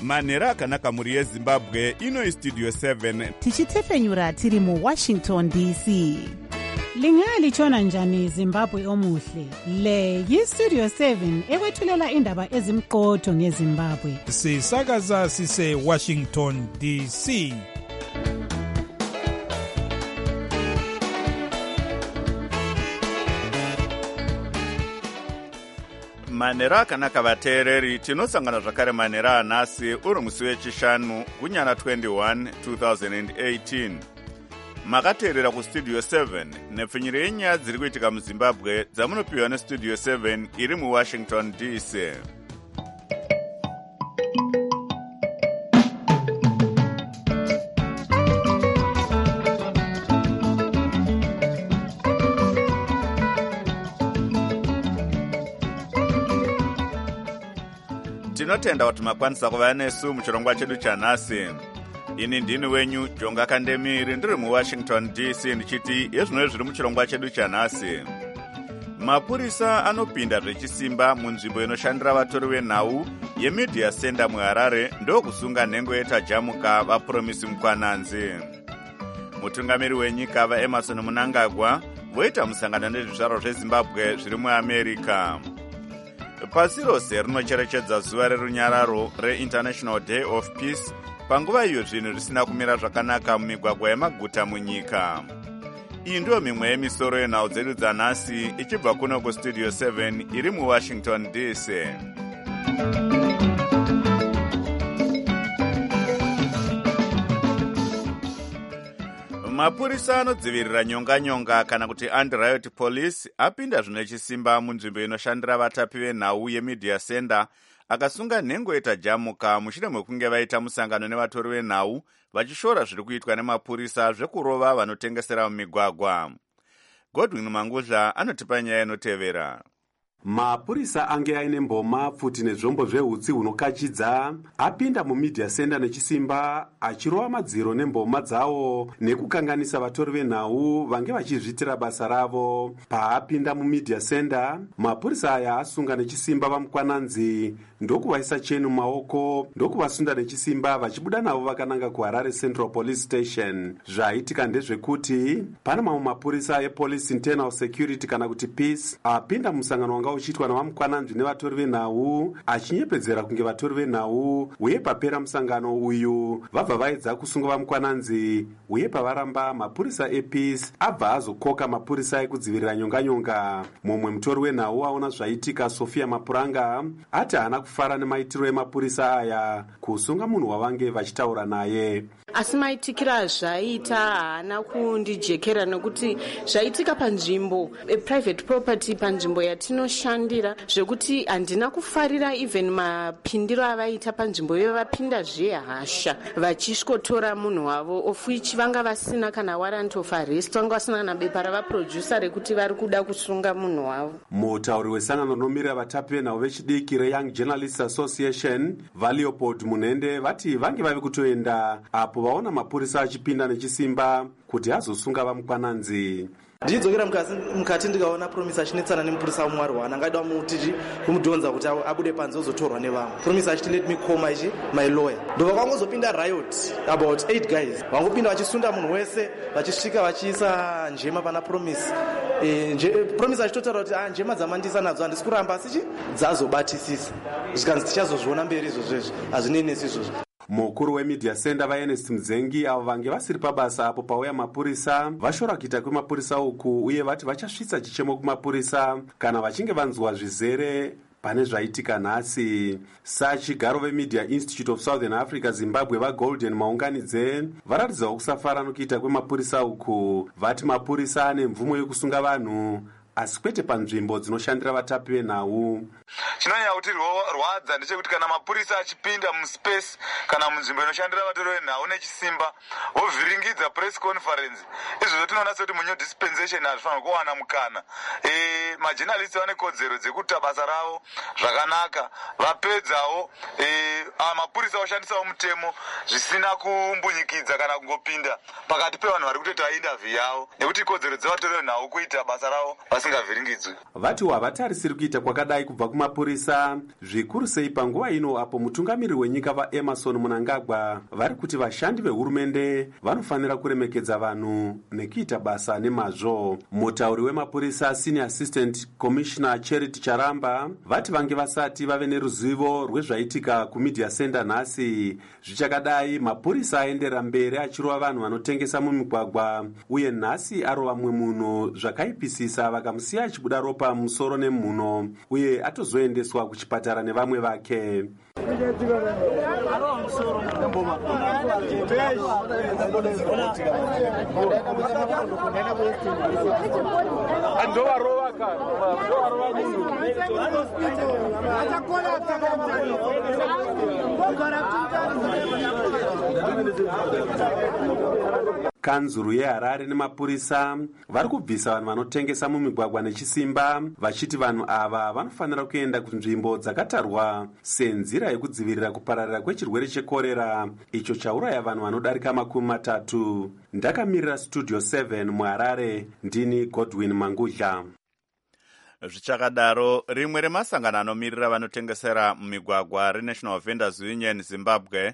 manhero akanaka mhuri yezimbabwe. Ino Studio 7 tichitefenyura tiri muWashington DC. Lingalitshona njani Zimbabwe omuhle? Le yiStudio 7 ekwethulela indaba ezimqotho ngeZimbabwe. Sisakaza sise Washington DC. manhero akanaka vateereri, tinosangana zvakare manhero anhasi uri musi wechishanu gunyana 21 2018. Makateerera kuStudio 7 nepfinyiro yenyaya dziri kuitika muZimbabwe dzamunopiwa neStudio 7 iri muWashington DC. Tinotenda kuti makwanisa kuva nesu muchirongwa chedu chanhasi. Ini ndini wenyu Jonga Kandemiri, ndiri muWashington DC ndichiti yezvino zviri muchirongwa chedu chanhasi. Mapurisa anopinda zvechisimba munzvimbo inoshandira vatori venhau yeMedia Center muHarare ndokusunga nhengo yetajamuka vaPromisi Mukwananzi. Mutungamiri wenyika vaEmerson Mnangagwa voita musangano nezvizvarwa zveZimbabwe zviri muAmerica. Pasi rose rinocherechedza zuva rerunyararo reInternational Day of Peace panguva iyo zvinhu zvisina kumira zvakanaka mumigwagwa yemaguta munyika. Iyi ndiyo mimwe yemisoro yenhau dzedu dzanhasi ichibva kuno kuStudio 7 iri muWashington DC. Mapurisa anodzivirira nyonga kana kuti anti-riot police apinda zvine chisimba munzvimbo inoshandira vatapi venhau yeMedia Center akasunga nhengo yetajamuka mushure mekunge vaita musangano nevatori venhau vachishora zviri kuitwa nemapurisa zvekurova vanotengesera mumigwagwa. Godwin Manguzha anotipa nyaya inotevera. Mapurisa ange aine mboma, pfuti nezvombo zvehutsi hunokachidza apinda muMedia Center nechisimba achirova madziro nemboma dzawo nekukanganisa vatori venhau vange vachizvitira basa ravo. Paapinda muMedia Center, mapurisa aya asunga nechisimba vaMukwananzi ndokuvaisa chenu maoko ndokuvasunda nechisimba vachibuda navo vakananga kuHarare Central Police Station. Zvaitika ndezvekuti pana mamwe mapurisa ePolice Internal Security kana kuti Peace apinda musangano wanga uchiitwa navaMukwananzi nevatori venhau achinyepedzera kunge vatori venhau, uye papera musangano uyu vabva vaedza kusunga vaMukwananzi, uye pavaramba mapurisa ePeace abva azokoka mapurisa ekudzivirira nyonganyonga. Mumwe mutori wenhau aona zvaitika, Sofia Mapuranga, ati haana kufara nemaitiro emapurisa aya kusunga munhu wavange vachitaura naye. Asi maitikira zvaita haana kundijekera nekuti zvaitika panzvimbo private property, panzvimbo yatinoshandira, zvekuti handina kufarira even mapindiro avaita panzvimbo iyo. Vapinda zvehasha vachisvotora munhu wavo, of which vanga vasina kana warrant of arrest, vanga vasina kana bepa ravaproducer rekuti vari kuda kusunga munhu wavo. Mutauri wesangano rinomirira vatapi venhau vechidiki reYoung Journalists Association vaLeopold Munende vati vange vavi kutoenda apo vaona mapurisa achipinda nechisimba kuti azosunga vaMukwananzi. Ndidzokera mukati ndikaona Promisi achinetsana nemupurisa wamwari wana angada kumudhonza kuti abude panze ozotorwa nevamwe. Promisi achiti let me call my lawyer. Ndobva kwangozopinda riot about 8 guys vangopinda vachisunda munhu wese vachisvika vachiisa njema pana Promisi. Promisi achitotaura kuti njema dzamandisa nadzo handisi kuramba asi dzazobatisisa zvikanzi tichazozviona mberi izvozvo hazvinenesi izvozvo. Mukuru weMedia Center vaErnest Mzengi avo vange vasiri pabasa apo pauya mapurisa vashora kuita kwemapurisa uku, uye vati vachasvitsa chichemo kumapurisa kana vachinge vanzwa zvizere pane zvaitika nhasi. Sachigaro veMedia Institute of Southern Africa Zimbabwe vaGolden Maunganidze varatidzawo kusafara nokuita kwemapurisa uku. Vati mapurisa ane mvumo yokusunga vanhu asi kwete panzvimbo dzinoshandira vatapi venhau. Chinonyanya kuti rwadza ndechekuti kana mapurisa achipinda muspace kana munzvimbo inoshandira vatori venhau nechisimba vovhiringidza press conference, izvozvo tinoona sekuti munyu dispensation hazvifanira kuwana mukana. Majournalists vane kodzero dzekuita basa ravo zvakanaka, vapedzawo mapurisa oshandisawo mutemo zvisina kumbunyikidza kana kungopinda pakati pevanhu vari kutoita interview yavo, nekuti kodzero dzevatori venhau kuita basa ravo vasingavhiringidzwi. Vati havatarisiri kuita kwakadai kubva kumapurisa, zvikuru sei panguva ino apo mutungamiri wenyika vaEmerson Mnangagwa vari kuti vashandi vehurumende vanofanira kuremekedza vanhu nekuita basa nemazvo. Mutauri wemapurisa Senior Assistant Commissioner Charity Charamba vati vange vasati vave neruzivo rwezvaitika kumedia center nhasi. Zvichakadai, mapurisa aendera mberi achirova vanhu vanotengesa mumigwagwa, uye nhasi arova mumwe munhu zvakaipisisa vakamusiya achibuda ropa musoro nemhuno, uye atozoendeswa kuchipatara nevamwe vake. Kanzuru yeHarare nemapurisa vari kubvisa vanhu vanotengesa mumigwagwa nechisimba, vachiti vanhu ava vanofanira kuenda kunzvimbo dzakatarwa senzira yekudzivirira kupararira kwechirwere chekorera icho chauraya vanhu vanodarika 30. Ndakamirira Studio 7 muHarare, ndini Godwin Mangudla. Zvichakadaro, rimwe remasangano anomirira vanotengesera mumigwagwa reNational Vendors Union Zimbabwe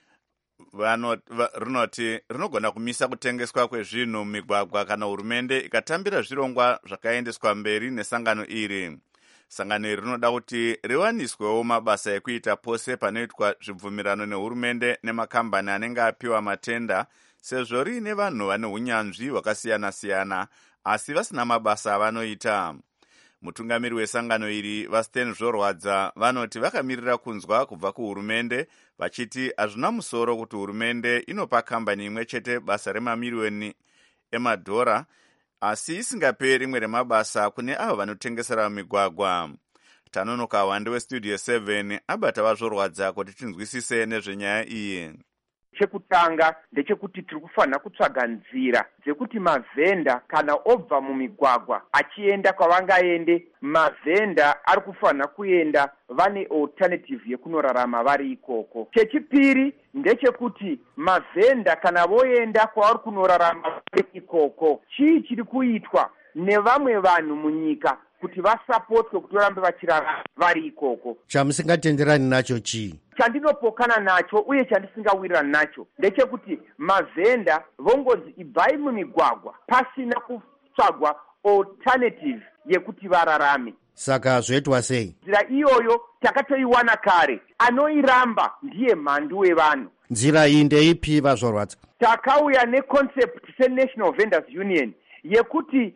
rinoti rinogona kumisa kutengeswa kwezvinhu mumigwagwa kana hurumende ikatambira zvirongwa zvakaendeswa mberi nesangano iri. Sangano iri rinoda kuti riwaniswewo mabasa ekuita pose panoitwa zvibvumirano nehurumende nemakambani anenge apiwa matenda, sezvo riine vanhu vane unyanzvi hwakasiyana-siyana asi vasina mabasa avanoita. Mutungamiri wesangano iri vaStan Zvorwadza vanoti vakamirira kunzwa kubva kuhurumende, vachiti hazvina musoro kuti hurumende inopa kambani imwe chete basa remamiliyoni emadhora asi isingape rimwe remabasa kune avo vanotengesera migwagwa. Tanonoka Wande weStudio 7 abata vaZvorwadza kuti tinzwisise nezvenyaya iyi. Chekutanga ndechekuti tiri kufanira kutsvaga nzira dzekuti mavhenda kana obva mumigwagwa achienda kwavangaende, mavhenda ari kufanira kuenda vane alternative yekunorarama vari ikoko. Chechipiri ndechekuti mavhenda kana voenda kwavari kunorarama vari ikoko, chii chiri kuitwa nevamwe vanhu munyika kuti vasapotwe kuti varambe vachirarama vari ikoko. Chamusingatenderani nacho chii? Chandinopokana nacho uye chandisingawirirani nacho ndechekuti mavhenda vongonzi ibvai mumigwagwa pasina kutsvagwa alternative yekuti vararame. Saka zvoitwa sei? Nzira iyoyo takatoiwana kare, anoiramba ndiye mhandu wevanhu. Nzira iyi ndeipi vaZvorwadza? Takauya neconcept seNational Vendors Union yekuti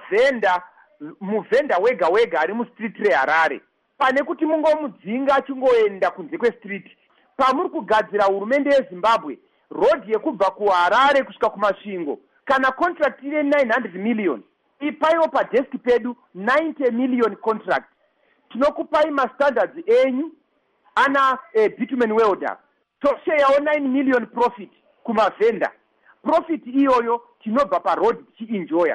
muvhenda wega wega ari mustreet reHarare, pane kuti mungomudzinga achingoenda kunze kwestreet, pamuri kugadzira hurumende yeZimbabwe road yekubva kuHarare kusvika kumasvingo, kana contract ine 900 million, ipaiwo padesk pedu 90 million contract. Tinokupai mastandards enyu ana bitumen welder, tosheyawo 9 million profit kumavhenda. Profit iyoyo tinobva paroad tichienjoya.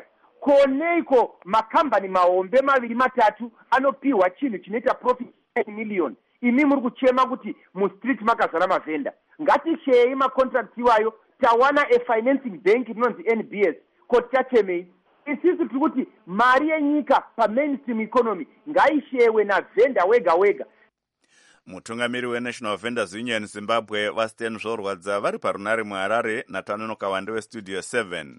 Koneiko makambani mahombe 2-3 anopiwa chinhu chinoita profit 10 million. Imi muri kuchema kuti mustreet makazara mavhenda. Ngatishei macontract iwayo, tawana financing bank inonzi NBS kuti tachemei. Isisi tiri kuti mari yenyika pamainstream economy ngaishewe navhenda wega wega. Mutungamiri weNational Vendors Union Zimbabwe vaStan Zvorwadza vari parunare muHarare naTanonoka Wande weStudio 7.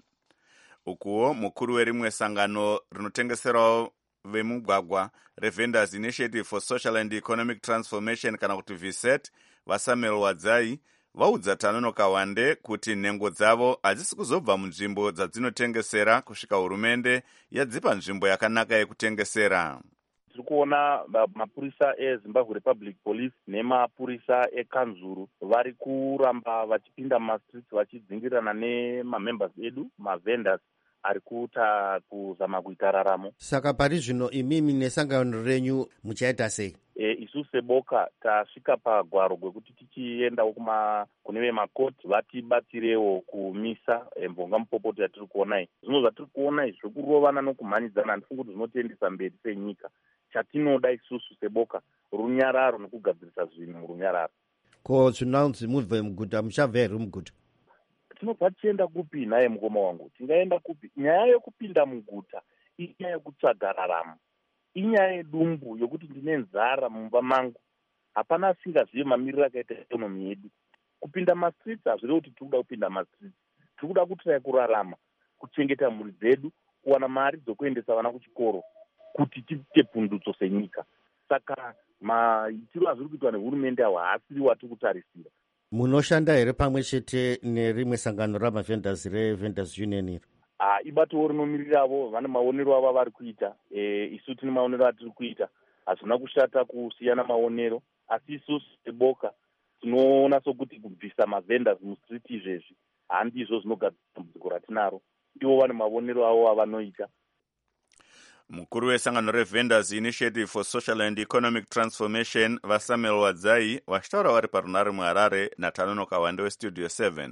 Ukuwo mukuru werimwe sangano rinotengeserawo vemugwagwa reVendors Initiative for Social and Economic Transformation kana kuti VSET vaSamuel Wadzai vaudza Tanonoka Wande kuti nhengo dzavo hadzisi kuzobva munzvimbo dzadzinotengesera kusvika hurumende yadzipa nzvimbo yakanaka yekutengesera. Tiri kuona mapurisa eZimbabwe Republic Police nemapurisa ekanzuru vari kuramba vachipinda mumastreets vachidzingirirana nemamembers edu, mavendors ari kuita kuzama kuita raramo. Saka pari zvino imimi nesangano renyu muchaita sei? Isu seboka tasvika pagwaro gwekuti tichiendawo kune vemakoti vatibatsirewo kumisa mbonga mupopoto yatiri kuona iyi. Zvino zvatiri kuona izvi zvekurovana nokumhanyidzana handifungi kuti zvinotiendesa mberi senyika. Chatinoda isusu seboka runyararo nekugadzirisa zvinhu murunyararo. Ko zvinonzi mubve muguta, muchabva here muguta? Tinobva tichienda kupi naye mukoma wangu? Tingaenda kupi? Nyaya yekupinda muguta inyaya yekutsvaga raramo, inyaya yedumbu yokuti ndine nzara mumba mangu. Hapana asingazive mamiriro akaita ikonomi yedu. Kupinda mastreets hazvirevi kuti tiri kuda kupinda mastreets, tiri kuda kutirai kurarama, kuchengeta mhuri dzedu, kuwana mari dzokuendesa vana kuchikoro, kuti tiite pundutso senyika. Saka maitiro azviri kuitwa nehurumende awo haasiri watiri kutarisira. Munoshanda here pamwe chete nerimwe sangano ramavhenders revhenders union iri? Ibatowo rinomiriravo, vane maonero avo avari kuita. Isu tine maonero atiri kuita. Hazvina kushata kusiyana maonero, asi isusu seboka tinoona sokuti kubvisa mavhenders mustreet izvezvi handizvo zvinogadzira dambudziko ratinaro. Ivo vane maonero avo avanoita. Mukuru wesangano reVendors Initiative for Social and Economic Transformation vaSamuel Wadzai vachitaura vari parunare muHarare naTanono Kawande weStudio 7.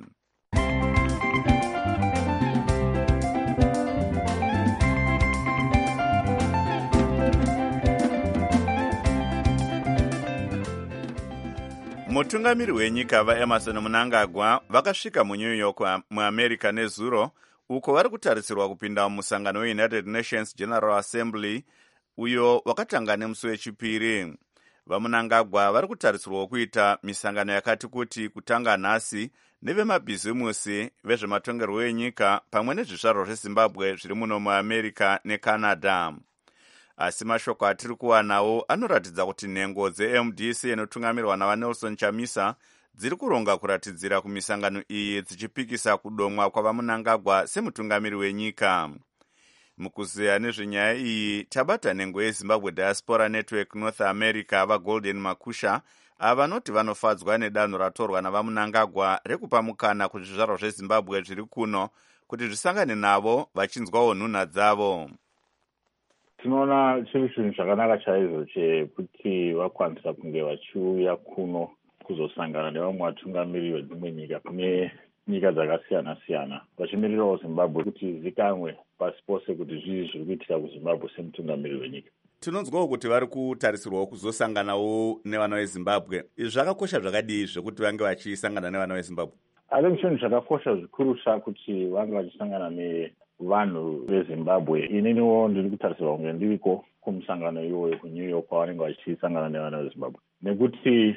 Mutungamiri wenyika vaEmerson Mnangagwa vakasvika muNew York muAmerica nezuro, uko vari kutarisirwa kupinda mumusangano weUnited Nations General Assembly uyo wakatanga nemusi wechipiri. VaMnangagwa vari kutarisirwa kuita misangano yakati kuti kutanga nhasi nevemabhizimusi, vezvematongerwo enyika pamwe nezvizvarwa zveZimbabwe zviri muno muAmerica neCanada. Asi mashoko atiri kuwanawo anoratidza kuti nhengo dzeMDC inotungamirwa navaNelson Chamisa dziri kuronga kuratidzira kumisangano iyi dzichipikisa kudomwa kwavaMnangagwa semutungamiri wenyika. Mukuzeya nezvenyaya iyi tabata nhengo yeZimbabwe Diaspora Network North America vaGolden Makusha avanoti vanofadzwa nedanho ratorwa navaMnangagwa rekupa mukana kuzvizvarwa zveZimbabwe zviri kuno kuti zvisangane navo vachinzwawo nhunha dzavo. Tinoona chiri chinhu chakanaka chaizvo chekuti vakwanisa kunge vachiuya kuno kuzosangana nevamwe vatungamiri vedzimwe nyika kune nyika dzakasiyana-siyana, vachimirirawo Zimbabwe kuti zikamwe pasi pose kuti zvii zviri kuitika kuZimbabwe semutungamiri wenyika. Tinonzwawo kuti vari kutarisirwawo kuzosanganawo nevana veZimbabwe. Izvi zvakakosha zvakadii zvekuti vange vachisangana nevana veZimbabwe? Ari chinhu chakakosha zvikuru kuti vange vachisangana nevanhu veZimbabwe. Ininiwo ndiri kutarisirwa kunge ndiriko kumusangano iwoyo kuNew York kwavanenge vachisangana nevana veZimbabwe, nekuti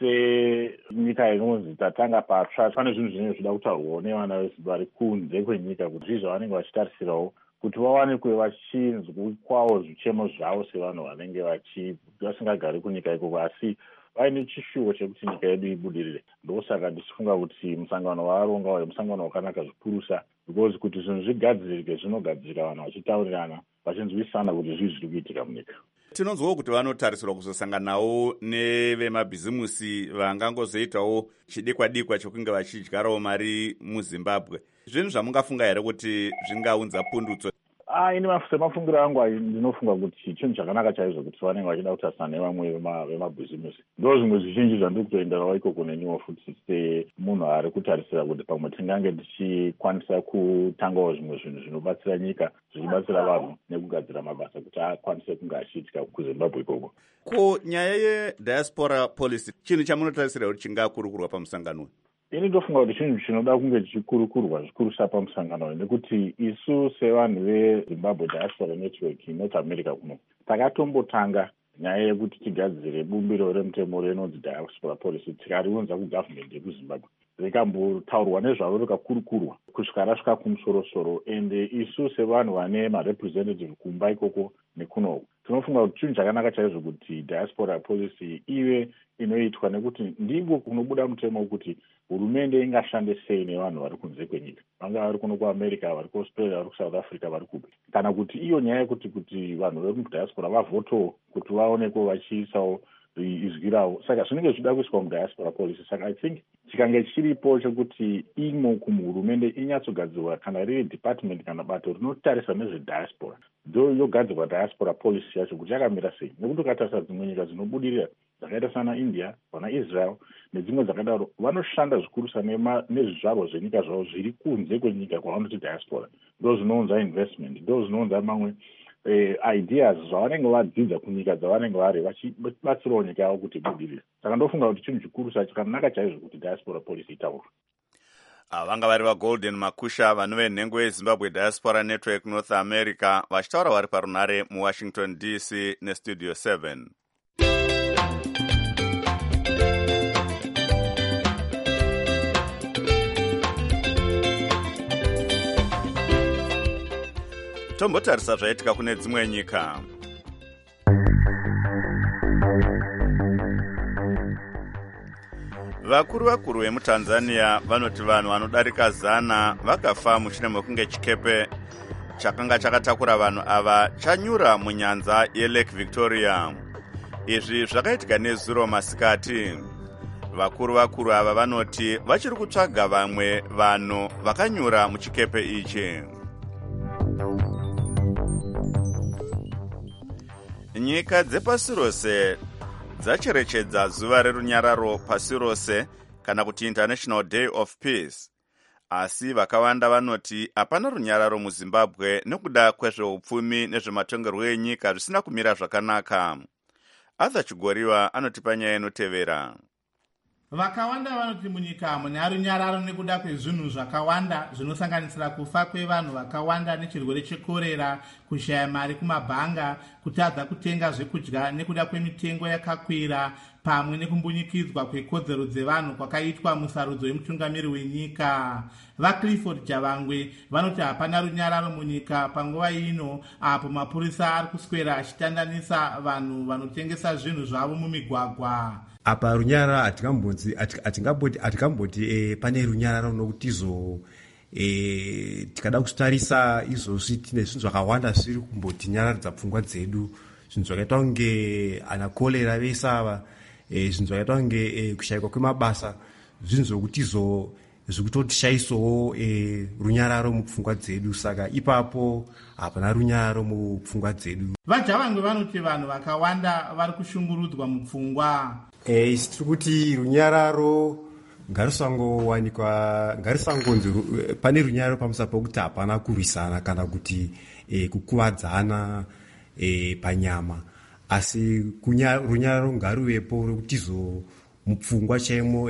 senyika inonzi tatanga patsva pane zvinhu zvinenge zvida kutaurwawo nevana veZimbabwe vari kunze kwenyika, kuti zvii zvavanenge vachitarisirawo kuti vawanikwe vachinzwawo zvichemo zvavo sevanhu vanenge vasingagari kunyika ikoko asi vaine chishuwo chekuti nyika yedu ibudirire. Ndosaka ndichifunga kuti musangano waaronga uyu musangano wakanaka zvikurusa, because kuti zvinhu zvigadzirike zvinogadzirika vanhu vachitaurirana vachinzwisana kuti zvii zviri kuitika munyika. Tinonzwawo kuti vanotarisirwa kuzosanganawo nevemabhizimusi vangangozoitawo chidikwa-dikwa chokunge vachidyarawo mari muZimbabwe. Zvinhu zvamungafunga here kuti zvingaunza pundutso? Ini semafungiro angu ndinofunga kuti chinhu chakanaka chaizvo kuti vanenge vachida kutarisana nevamwe vemabhizimusi. Ndo zvimwe zvizhinji zvandiri kutoenderawo ikoko neniwo futi semunhu ari kutarisira kuti pamwe tingange tichikwanisa kutangawo zvimwe zvinhu zvinobatsira nyika, zvichibatsira vanhu nekugadzira mabasa kuti akwanise kunge achiitika kuZimbabwe ikoko. Ko nyaya yediaspora policy chinhu chamunotarisira kuti chingakurukurwa pamusangano? Ini ndofunga kuti chinhu chinoda kunge chichikurukurwa zvikurusa pamusangano nekuti isu sevanhu veZimbabwe Diaspora Network North America kuno takatombotanga nyaya yekuti tigadzire bumbiro remutemo renonzi diaspora policy tikariunza kugavhmendi yekuZimbabwe, rikambotaurwa nezvaro rikakurukurwa kusvika rasvika kumusoro-soro, ende isu sevanhu vane marepresentative kumba ikoko nekunoku tinofunga kuti chinhu chakanaka chaizvo kuti diaspora policy ive inoitwa, nekuti ndiko kunobuda mutemo wekuti hurumende ingashande sei nevanhu vari kunze kwenyika, vanga vari kuno kuAmerica, vari kuAustralia, vari kuSouth Africa, vari kupi, kana kuti iyo nyaya yekuti vanhu vemudiaspora vavhotowo kuti vaonekwo vachiisawo izwi ravo. Saka zvinenge zvida kuiswa mudiaspora policy. Saka I think chikange chiripo chekuti imo kuhurumende inyatsogadzirwa kana riri department kana bato rinotarisa nezvediaspora, ndo yogadzirwa diaspora policy yacho kuti yakamira sei, nekuti ukatarisa dzimwe nyika dzinobudirira dzakaita sana India, vana Israel nedzimwe dzakadaro vanoshanda zvikurusa nezvizvarwa zvenyika zvavo zviri kunze kwenyika kwavanoti diaspora. Ndo zvinounza investment, ndo zvinounza mamwe ideas zvavanenge vadzidza kunyika dzavanenge vari vachibatsirawo nyika yavo kuti ibudirire. Saka ndofunga kuti chinhu chikuru chacho chakanaka chaizvo kuti diaspora policy itaurwe. vanga vari vaGolden Makusha vanove nhengo yeZimbabwe Diaspora Network North America vachitaura vari parunhare muWashington DC nestudio 7. Tombotarisa zvaitika kune dzimwe nyika. Vakuru vemuTanzania vanoti vanhu vanodarika 100 vakafa mushure mekunge chikepe chakanga chakatakura vanhu ava chanyura munyanza yeLake Victoria. Izvi zvakaitika nezuro masikati. Vakuru ava vanoti vachiri kutsvaga vamwe vanhu vakanyura muchikepe ichi. Nyika dzepasi rose dzacherechedza zuva rerunyararo pasi rose kana kuti International Day of Peace. Asi vakawanda vanoti hapana runyararo muZimbabwe nekuda kwezveupfumi nezvematongerwo enyika zvisina kumira zvakanaka. Arthur Chigoriwa anotipa nyaya inotevera. Vakawanda vanoti munyika mune runyararo nekuda kwezvinhu zvakawanda zvinosanganisira kufa kwevanhu vakawanda nechirwere chekorera, kushaya mari kumabhanga, kutadza kutenga zvekudya nekuda kwemitengo yakakwira, pamwe nekumbunyikidzwa kwekodzero dzevanhu kwakaitwa musarudzo wemutungamiri wenyika. VaClifford Javangwe vanoti hapana runyararo munyika panguva ino apo mapurisa ari kuswera achitandanisa vanhu vanotengesa zvinhu zvavo mumigwagwa. Apa runyararo hatingamboti pane runyararo nokuti tikada kutarisa izvozvi tine zvinhu zvakawanda zviri kumboti nyararidza pfungwa dzedu, zvinhu zvakaita kunge ana kolera vese ava, zvinhu zvakaita kunge kushayikwa kwemabasa, zvinhu zvokuti zvikutotishayisawo runyararo mupfungwa dzedu. Saka ipapo hapana runyararo mupfungwa dzedu. VaJavangwe vanoti vanhu vakawanda vari kushungurudzwa mupfungwa. Isi tiri kuti runyararo ngarisangonzi pane runyararo pamusana pokuti hapana kurwisana kana kuti kukuvadzana panyama, asi runyararo ngaruvepo rekuti mupfungwa chaimo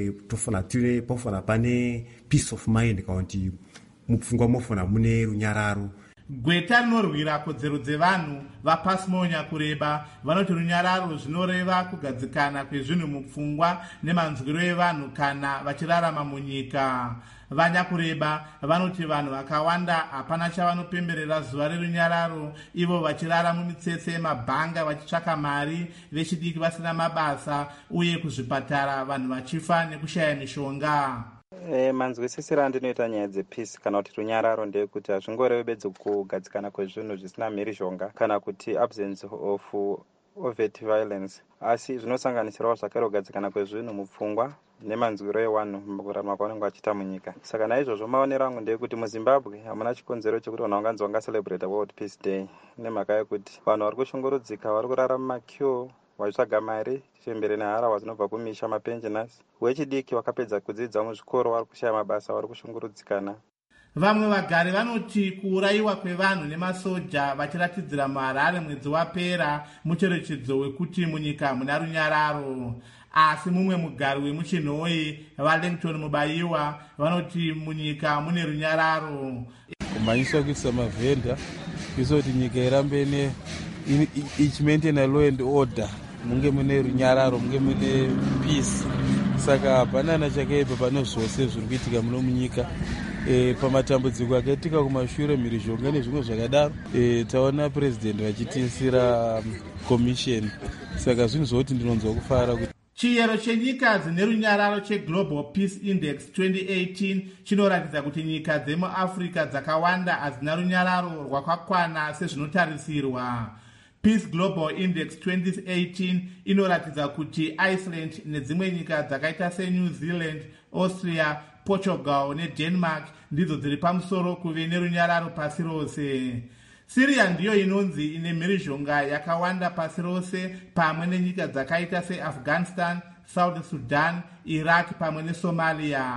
pofana pane peace of mind kana kuti mupfungwa mofana mune runyararo. Gweta rinorwira kodzero dzevanhu vaPasimonya kureba vanoti runyararo zvinoreva kugadzikana kwezvinhu mupfungwa nemanzwiro evanhu kana vachirarama munyika. Vanyakureba vanoti vanhu vakawanda hapana chavanopemberera zuva rerunyararo, ivo vachirara mumitsetse yemabhanga vachitsvaka mari, vechidiki vasina mabasa, uye kuzvipatara vanhu vachifa nekushaya mishonga. Manzwisisiro andinoita nyaya dzepeace kana kuti runyararo ndeyekuti hazvingorevi bedzi kugadzikana kwezvinhu zvisina mhirizhonga kana kuti absence of overt violence, asi zvinosanganisirawo zvakare kugadzikana kwezvinhu mupfungwa nemanzwiro evanhu mukurarama kwavanenge vachiita munyika. Saka naizvozvo maonero angu ndeyekuti muZimbabwe hamuna chikonzero chekuti vanhu vanganzi vangaselebrata World Peace Day, nemhaka yekuti vanhu vari kushungurudzika, vari kurara mumaqueue vachitsvaga mari chembere neharahwa dzinobva kumisha, mapensioners. Wechidiki wakapedza kudzidza muzvikoro vari kushaya mabasa, vari kushungurudzikana. Vamwe vagari vanoti kuurayiwa kwevanhu nemasoja vachiratidzira muHarare mwedzi wapera mucherechedzo wekuti munyika muna runyararo. Asi mumwe mugari wemuChinhoyi, vaLangton Mubayiwa, vanoti munyika mune runyararo. Kumanyiswa kuisa mavhenda kuisa kuti nyika irambe ichimaintaina law and order, munge mune runyararo, munge mune peace. Saka hapana chakaipa pane zvose zviri kuitika muno munyika. Pamatambudziko akaitika kumashure, mhirizhonga nezvimwe zvakadaro, taona president vachitisira commission. Saka zvinhu zvokuti ndinonzwa kufara kuti chiyero chenyika dzine runyararo cheGlobal Peace Index 2018 chinoratidza kuti nyika dzemuAfrica dzakawanda hadzina runyararo rwakakwana sezvinotarisirwa. Peace Global Index 2018 inoratidza kuti Iceland nedzimwe nyika dzakaita seNew Zealand, Austria, Portugal neDenmark ndidzo dziri pamusoro kuve nerunyararo pasi rose. Syria ndiyo inonzi ine mhirizhonga yakawanda pasi rose, pamwe nenyika dzakaita seAfghanistan, South Sudan, Iraq pamwe neSomalia.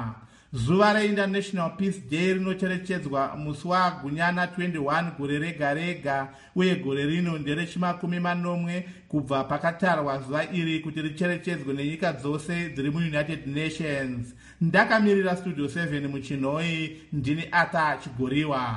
zuva reInternational Peace Day rinocherechedzwa musi wagunyana 21 gore rega rega, uye gore rino nderechimanomwe kubva pakatarwa zuva iri kuti richerechedzwe nenyika dzose dziri muUnited Nations. Ndakamirira Studio 7 muchinhoi, ndini Arthur Chigoriwa.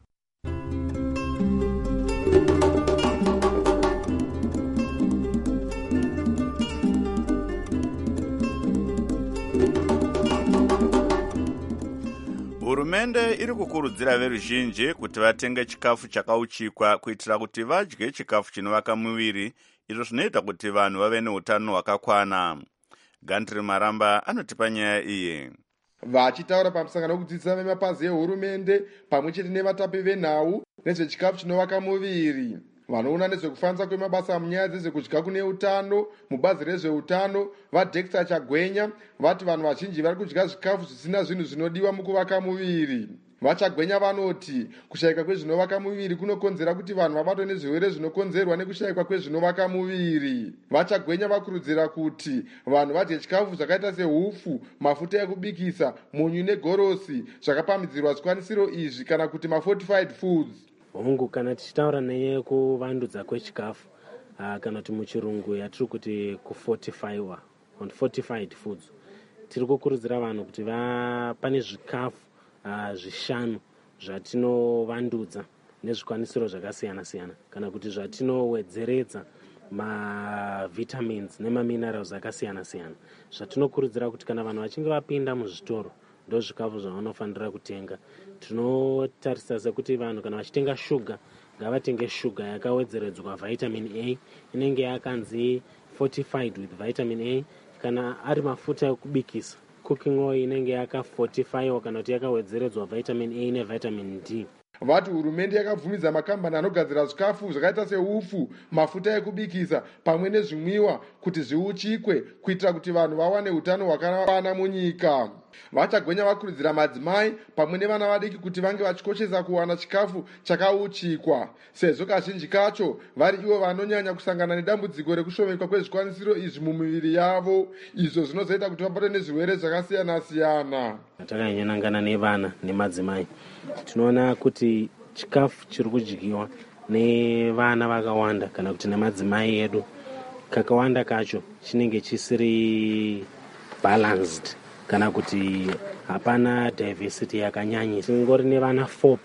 Hurumende iri kukurudzira veruzhinji kuti vatenge chikafu chakauchikwa kuitira kuti vadye chikafu chinovaka muviri, izvo zvinoita kuti vanhu vave neutano hwakakwana. Gandri Maramba anotipa nyaya iyi. Vachitaura pamusangano wekudzidzisa vemapazi ehurumende pamwe chete nevatapi venhau nezvechikafu chinovaka muviri, vanoona nezvekufanisa kwemabasa munyaya dzezvekudya kune utano mubazi rezveutano, vaDexter Chagwenya vati vanhu vazhinji vari kudya zvikafu zvisina zvinhu zvinodiwa mukuvaka muviri. Vachagwenya vanoti kushayika kwezvinovaka muviri kunokonzera kuti vanhu vabatwe nezvirwere zvinokonzerwa nekushayikwa kwezvinovaka muviri. Vachagwenya vakurudzira kuti vanhu vadye chikafu zvakaita sehufu, mafuta ekubikisa, munyu negorosi zvakapamhidzirwa zvikwanisiro izvi kana kuti mafortified foods. Hongu, kana tichitaura nenyaya yekuvandudza kwechikafu kana kuti muchirungu yatiri kuti kufortifyiwa, fortified foods, tiri kukurudzira vanhu kuti pane zvikafu zvishanu zvatinovandudza nezvikwanisiro zvakasiyana siyana, kana kuti zvatinowedzeredza mavitamins nemaminerals akasiyana siyana, zvatinokurudzira kuti kana vanhu vachinge vapinda muzvitoro ndo zvikafu zvavanofanira kutenga. Tinotarisa sekuti vanhu kana vachitenga shuga ngavatenge shuga yakawedzeredzwa vitamin A, inenge yakanzi fortified with vitamin A. Kana ari mafuta ekubikisa, cooking oil inenge yakafortifyiwa kana kuti yakawedzeredzwa vitamin A nevitamin D. Vati hurumende yakabvumidza makambani anogadzira zvikafu zvakaita sehufu, mafuta ekubikisa pamwe nezvimwiwa kuti zviuchikwe kuitira kuti vanhu vawane utano hwakakwana munyika. Vachagwenya vakurudzira madzimai pamwe nevana vadiki kuti vange vachikoshesa kuwana chikafu chakauchikwa, sezvo kazhinji kacho vari ivo vanonyanya kusangana nedambudziko rekushomeka kwezvikwanisiro izvi mumiviri yavo, izvo zvinozoita kuti vabatwe nezvirwere zvakasiyana siyana. Takanyanangana nevana nemadzimai, tinoona kuti chikafu chiri kudyiwa nevana vakawanda kana kuti nemadzimai edu, kakawanda kacho chinenge chisiri balanced, kana kuti hapana diversity yakanyanyisa. Ingori nevana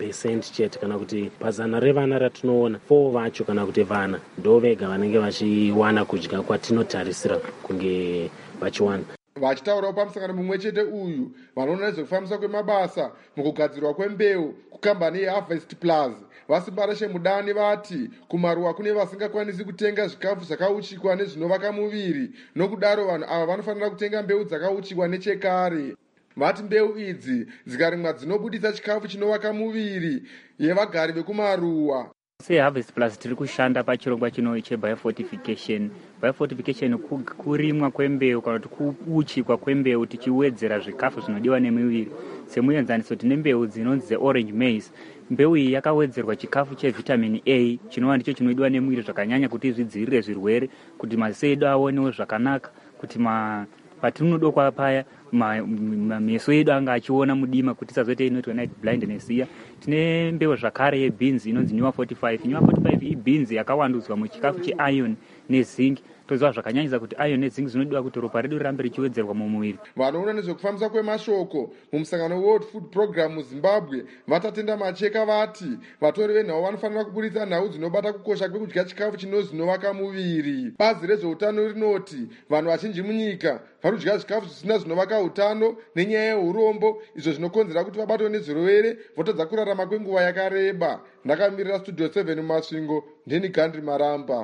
4% chete, kana kuti pazana revana ratinoona 4 vacho kana kuti vana ndo vega vanenge vachiwana kudya kwatinotarisira kunge vachiwana. Vachitaurawo pamusangano mumwe chete uyu, vanoona nezvekufambiswa kwemabasa mukugadzirwa kwembeu kukambani yeHarvest Plus, Vasimbareshe Mudani vati kumaruwa kune vasingakwanisi kutenga zvikafu zvakauchikwa nezvinovaka muviri, nokudaro vanhu ava vanofanira kutenga mbeu dzakauchikwa nechekare. Vati mbeu idzi dzikarimwa dzinobudisa chikafu chinovaka muviri yevagari vekumaruwa. SeHarvest Plus tiri kushanda pachirongwa chino chebiofortification. Biofortification kurimwa kwembeu kana kuti kuuchikwa kwembeu tichiwedzera zvikafu zvinodiwa nemiviri. Semuenzaniso tine mbeu dzinonzi dzeorange maize. Mbeu iyi yakawedzerwa chikafu chevitamin A chinova ndicho chinodiwa nemuviri zvakanyanya kuti zvidzivirire zvirwere, kuti maziso edu aonewo zvakanaka, kuti patinodokwa paya meso edu anga achiona mudima kuti tisazoita inoitwa night blindness iya. Tine mbeu zvakare yebeans inonzi Newer 45. Newer 45 ibeans yakawandudzwa muchikafu cheiron nezinc. Toziva zvakanyanyisa kuti iron nezinc zvinodiwa kuti ropa redu rirambe richiwedzerwa mumuviri. Vanoona nezvekufambisa kwemashoko mumusangano World Food Program muZimbabwe vatatenda macheka vati vatori venhau vanofanira kuburitsa nhau dzinobata kukosha kwekudya chikafu chinovaka muviri. Bazi rezveutano rinoti vanhu vazhinji munyika vari kudya zvikafu zvisina zvinovaka utano nenyaya yeurombo, izvo zvinokonzera kuti vabatwe nezvirwere votadza kurarama kwenguva yakareba. Ndakamirira Studio 7 mumasvingo, ndini Gandri Maramba.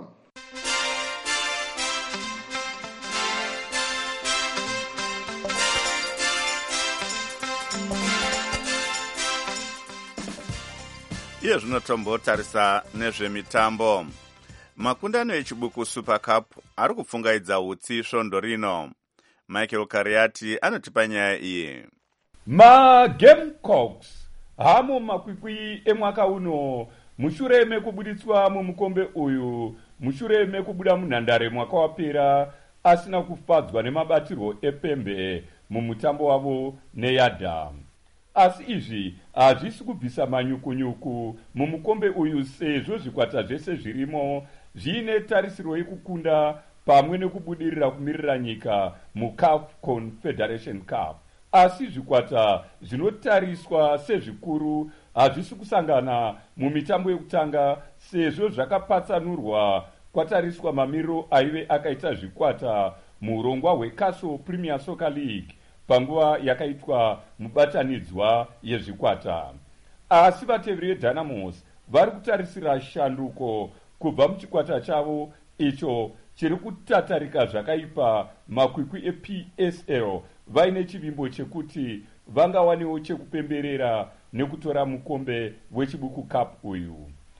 Iye zvinotombotarisa nezvemitambo. Makundano echibuku Super Cup ari kupfungaidza utsi svondo rino. Michael Kariati anotipa nyaya iyi. MaGamecocks hamo makwikwi emwaka uno mushure mekubuditswa mumukombe uyu, mushure mekubuda munhandare mwaka wapera asina kufadzwa nemabatirwo epembe mumutambo wavo neyadham. Asi izvi hazvisi kubvisa manyukunyuku mumukombe uyu, sezvo zvikwata zvese zvirimo zviine tarisiro yekukunda pamwe nekubudirira kumirira nyika muCAF Confederation Cup. Asi zvikwata zvinotariswa sezvikuru hazvisi kusangana mumitambo yekutanga, sezvo zvakapatsanurwa kwatariswa mamiriro aive akaita zvikwata muurongwa hweCastle Premier Soccer League panguva yakaitwa mubatanidzwa yezvikwata. Asi vateveri veDynamos vari kutarisira shanduko kubva muchikwata chavo icho chiri kutatarika zvakaipa makwikwi ePSL vaine chivimbo chekuti vangawanewo chekupemberera nekutora mukombe wechibuku cup uyu.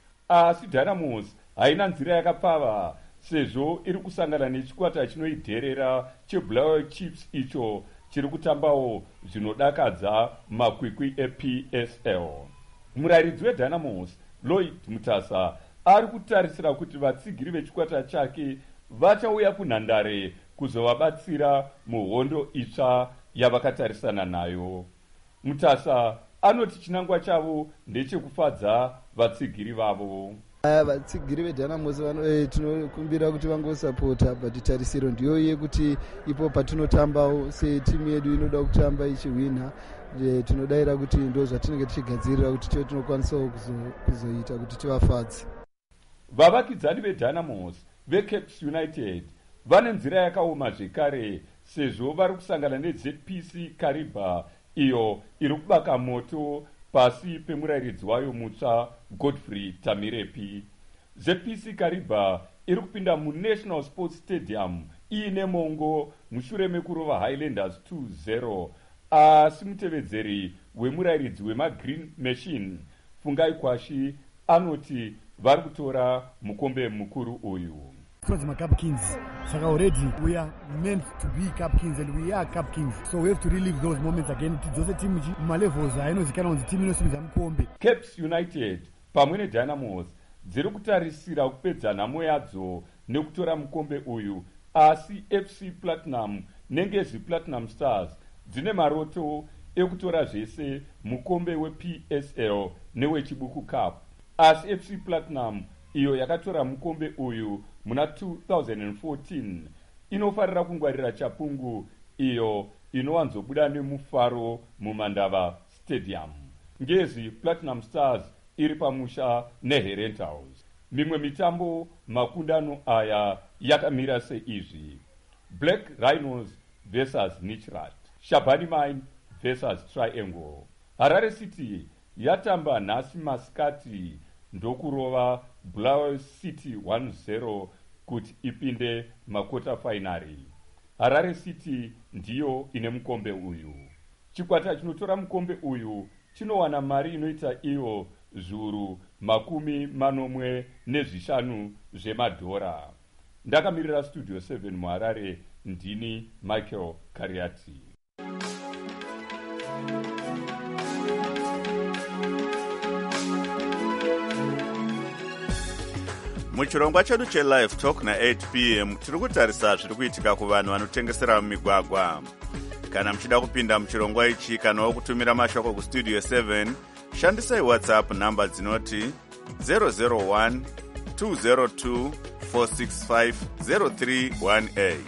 Asi Dynamos haina nzira yakapfava, sezvo iri kusangana nechikwata chinoidherera cheBlair Chiefs icho chiri kutambawo zvinodakadza makwikwi ePSL. Murayiridzi weDynamos Lloyd Mutasa ari kutarisira kuti vatsigiri vechikwata chake vachauya kunhandare kuzovabatsira muhondo itsva yavakatarisana nayo. Mutasa anoti chinangwa chavo ndechekufadza vatsigiri vavo. Vatsigiri veDynamos tinokumbira kuti vangosapota, but tarisiro ndiyo yekuti ipo patinotambawo setimu yedu inoda kutamba ichihwina, tinodayira kuti ndo zvatinenge tichigadzirira kuti tiyo tinokwanisawo kuzoita kuti tivafadze. Vavakidzani veDynamos veCapes United vane nzira yakaoma zvekare, sezvo vari kusangana neZPC Kariba iyo iri kubaka moto pasi pemurayiridzi wayo mutsva Godfrey Tamirepi. ZPC Kariba iri kupinda muNational Sports Stadium iine mongo mushure mekurova Highlanders 2-0, asi mutevedzeri wemurayiridzi wemaGreen Machine Fungai Kwashi anoti vari kutora mukombe mukuru uyu. Because my Cup Kings, so already we are meant to be Cup Kings and we are Cup Kings. So we have to relive those moments again. Those team malevels, I know zikana on the team inosimidza mukombe. Capes United pamwe neDynamos dziri kutarisira kupedza nhamo yadzo nekutora mukombe uyu, asi FC Platinum nengezi Platinum Stars dzine maroto ekutora zvese mukombe wePSL newechibuku cup. Asi FC Platinum iyo yakatora mukombe uyu muna 2014 inofarira kungwarira chapungu iyo inowanzobuda nemufaro mumandava stadium. Ngezi Platinum Stars iri pamusha neHerent House. Mimwe mitambo makundano aya yakamira seizvi: Black Rhinos versus Nichrat, Shabani Mine versus Triangle. Harare City yatamba nhasi masikati ndokurova Bulawayo City 1-0 kuti ipinde makota finari. Harare City ndiyo ine mukombe uyu. Chikwata chinotora mukombe uyu chinowana mari inoita iyo zviuru 50 zvemadhora. Ndakamirira Studio 7 muHarare, ndini Michael Kariati. Muchirongwa chedu cheLive Talk na 8 p.m. tiri kutarisa zviri kuitika kuvanhu vanotengesera mumigwagwa. Kana muchida kupinda muchirongwa ichi kana kutumira mashoko kustudio 7, shandisai WhatsApp namba dzinoti 001 202 465 0318.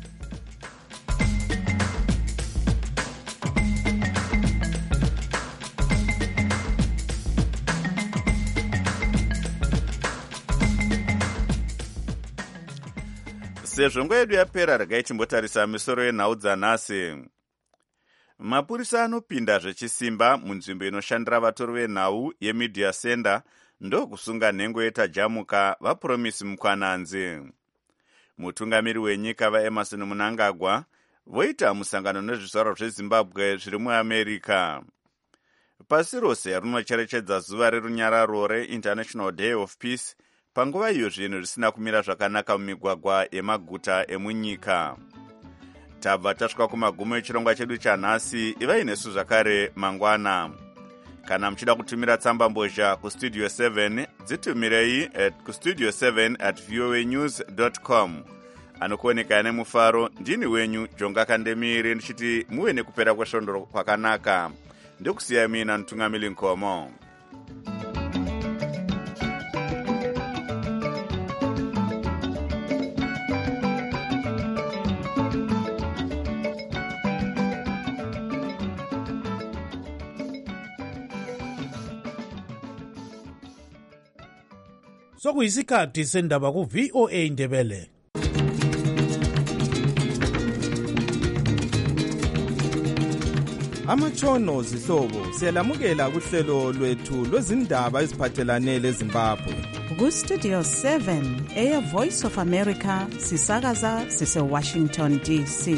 Sezvo nguva yedu yapera, regai timbotarisa misoro yenhau dzanhasi. Mapurisa anopinda zvechisimba munzvimbo inoshandira vatori venhau yeMedia Center ndokusunga nhengo yetajamuka vaPromisi Mukwananzi. Mutungamiri wenyika vaEmerson Mnangagwa voita musangano nezvizvarwa zveZimbabwe zviri muAmerica. Pasi rose rinocherechedza zuva rerunyararo reInternational Day of Peace, panguva iyo zvinhu zvisina kumira zvakanaka mumigwagwa yemaguta emunyika. Tabva tasvika kumagumo echirongwa chedu chanhasi. Ivai nesu zvakare mangwana. Kana muchida kutumira tsamba mbozha kustudio 7, dzitumirei kustudio7@voanews.com. anokuonekana nemufaro. Ndini wenyu Jonga Kandemiri ndichiti muwe nekupera kwesvondo kwakanaka. Ndikusiya mina Ntungamili Nkomo. Sokuyisikhathi sendaba ku VOA Ndebele. Amatshono zihlobo siyalamukela kuhlelo lwethu lwezindaba eziphathelane leZimbabwe. Ku-Studio 7 Air Voice of America sisakaza sise-Washington DC.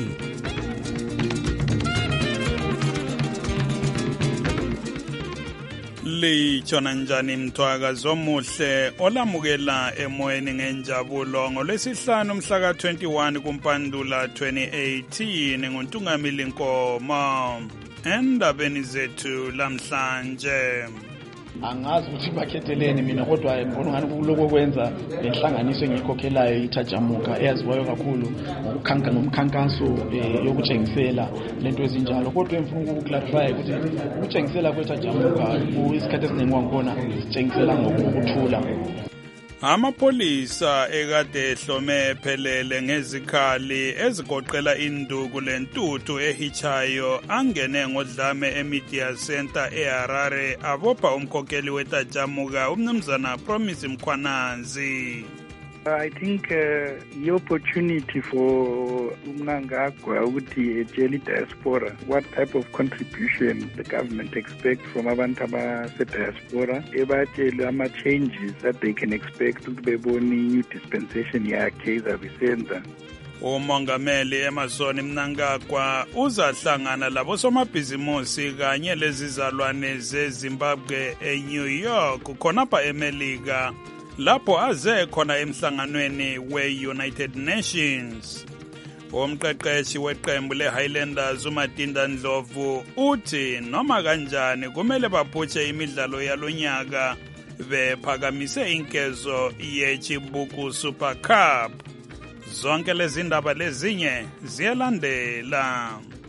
Litshona njani mthwakazi omuhle olamukela emoyeni ngenjabulo ngolwesihlanu mhla ka-21 kuMpandula 2018 nguNtungamili Nkomo. Endabeni zethu lamhlanje, angazi ukuthi bakhetheleni mina kodwa ngibona ngani kuloko kwenza lenhlanganiso engikhokhelayo ithajamuka eyaziwayo kakhulu ngomkhankaso yokutshengisela lento ezinjalo. Kodwa ngifuna ukuclarify ukuthi ukutshengisela kwethajamuka isikhathi esiningi kwakhona sitshengisela ngokuthula. Amapolisa ekade ehlome ephelele ngezikhali ezigoqela induku lentuthu ehichayo angene ngodlame eMedia Center eHarare abopha umkhokheli wetajamuka umnumzana Promise Mkhwananzi. I think the opportunity for Mnangagwa ukuthi ejeli diaspora, what type of contribution the government expects from abantu abase-diaspora, ebatshele ama-changes that they can expect ukuthi bebone new dispensation yakhe izabisenza. Umongameli Emmerson Mnangagwa uzahlangana labosomabhizimusi kanye lezizalwane zeZimbabwe eNew York khonapha eMelika, lapho aze khona emhlanganweni we-United Nations. Umqeqeshi weqembu le-Highlanders uMatinda Ndlovu uthi noma kanjani kumele baphutshe imidlalo yalonyaka bephakamise inkezo yeChibuku Super Cup. Zonke lezi ndaba lezinye ziyalandela.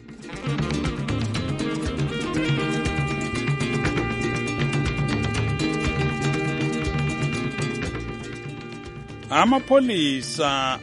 Amapolisa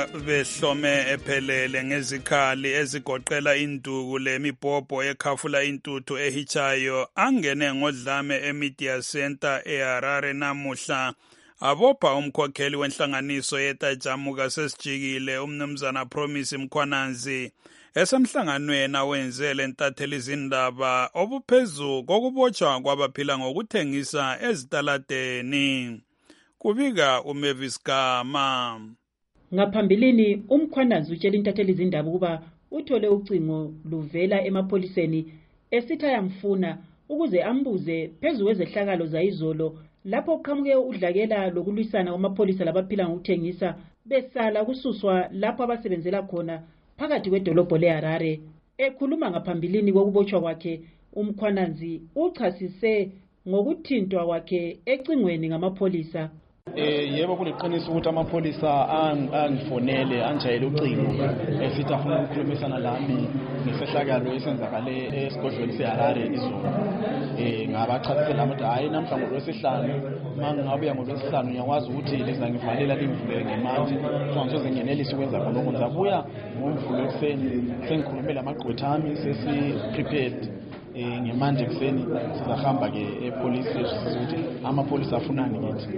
abehlome ephelele ngezikhali ezigoqela induku lemibhobho ekhafula intuthu ehichayo angene ngodlame eMedia Center eHarare namuhla abopha umkhokheli wenhlanganiso yetajamuka sesijikile umnumzana Promise Mkhwananzi esemhlanganweni awenzele entatheli izindaba obuphezu kokubotshwa kwabaphila ngokuthengisa ezitaladeni. Kubika uMavis Gama. Ngaphambilini uMkhwananzi utshela intatheli izindaba ukuba uthole ucingo luvela emapoliseni esithi ayamfuna ukuze ambuze phezu kwezehlakalo zayizolo lapho kuqhamuke udlakela lokulwisana kwamapolisa labaphila ngokuthengisa besala kususwa lapho abasebenzela khona phakathi kwedolobho leHarare. Ekhuluma ngaphambilini kokubotshwa kwakhe, uMkhwananzi uchasise ngokuthintwa kwakhe ecingweni ngamapolisa. Yebo kuneqiniso ukuthi amapolisa angifonele anjayele ucingo esithi afuna ukukhulumisana lami ngesehlakalo esenzakale esigodlweni seHarare izolo. Ngabachasisela ukuthi hayi namhla ngolwesihlanu mangabuya ngolwesihlanu ngiyakwazi ukuthi lizangivalela limvulele ngemanje ngizoze ngenelise ukwenza khonokho. Ngizabuya ngomvulo ekuseni sengikhulumela amagqwetha ami sesi-prepared ngemanje ekuseni sizahamba-ke epolice ukuthi amapolisa afunani kithi.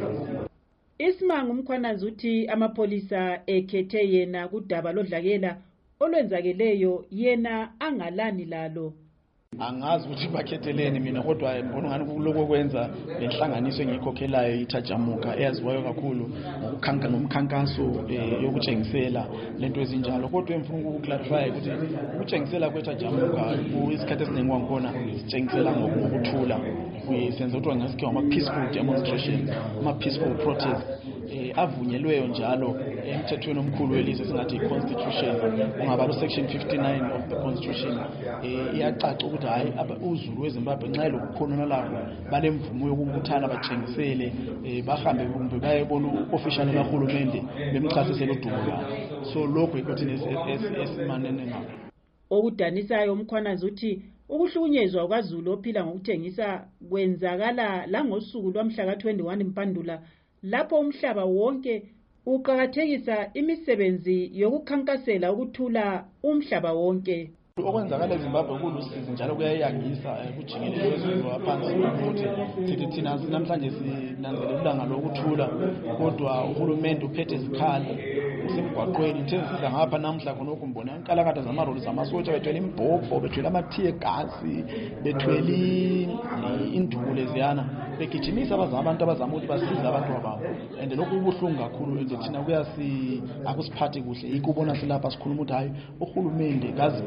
Isimanga uMkhwananzi uthi amapolisa ekhethe yena kudaba lodlakela olwenzakeleyo yena angalani lalo. Angazi ukuthi bakhetheleni mina kodwa ngibona ngani kuloko kwenza lenhlanganiso engikhokhelayo ithajamuka eyaziwayo kakhulu ngomkhankaso yokutshengisela lento ezinjalo. Kodwa ngifuna ukuclarify ukuthi ukutshengisela kwethajamuka isikhathi esiningi kwakhona sitshengisela ngokuthula. senza ukuthi ngasikho ama-peaceful demonstrations, ama-peaceful protests avunyelweyo njalo emthethweni omkhulu welizwe singathi i-constitution, ungaba lo-section 59 of the constitution. Iyacaca ukuthi hayi uZulu weZimbabwe nxa elokukhonona labo balemvumo yokubuthana batshengisele bahambe kumbe bayebona u-official kahulumende bemchasisele udumo lwabo. So lokho ikuthini esimanene ngakho. Okudanisayo uMkhwanazi uthi ukuhlukunyezwa kwaZulu ophila ngokuthengisa kwenzakala langosuku lwamhla ka-21 Mpandula lapho umhlaba wonke uqhakathekisa imisebenzi yokukhankasela ukuthula umhlaba wonke. Okwenzakala eZimbabwe kulusizi njalo kuyayangisa kujikelele wezulu waphansi ukuthi sithi thina namhlanje sinanzelela ulanga lokuthula, kodwa uhulumende uphethe izikhali usemgwaqweni. Nje siza ngapha namhla khona ukumbona inkalakatha zamaroli zamasotsha bethwele imbhobho, bethwele amathiye gasi, bethwele induku leziyana, begijimisa abantu abazama ukuthi basize abantu ababo. And lokhu kubuhlungu kakhulu nje thina akusiphathi kuhle. Ikubona silapha sikhuluma ukuthi hayi uhulumende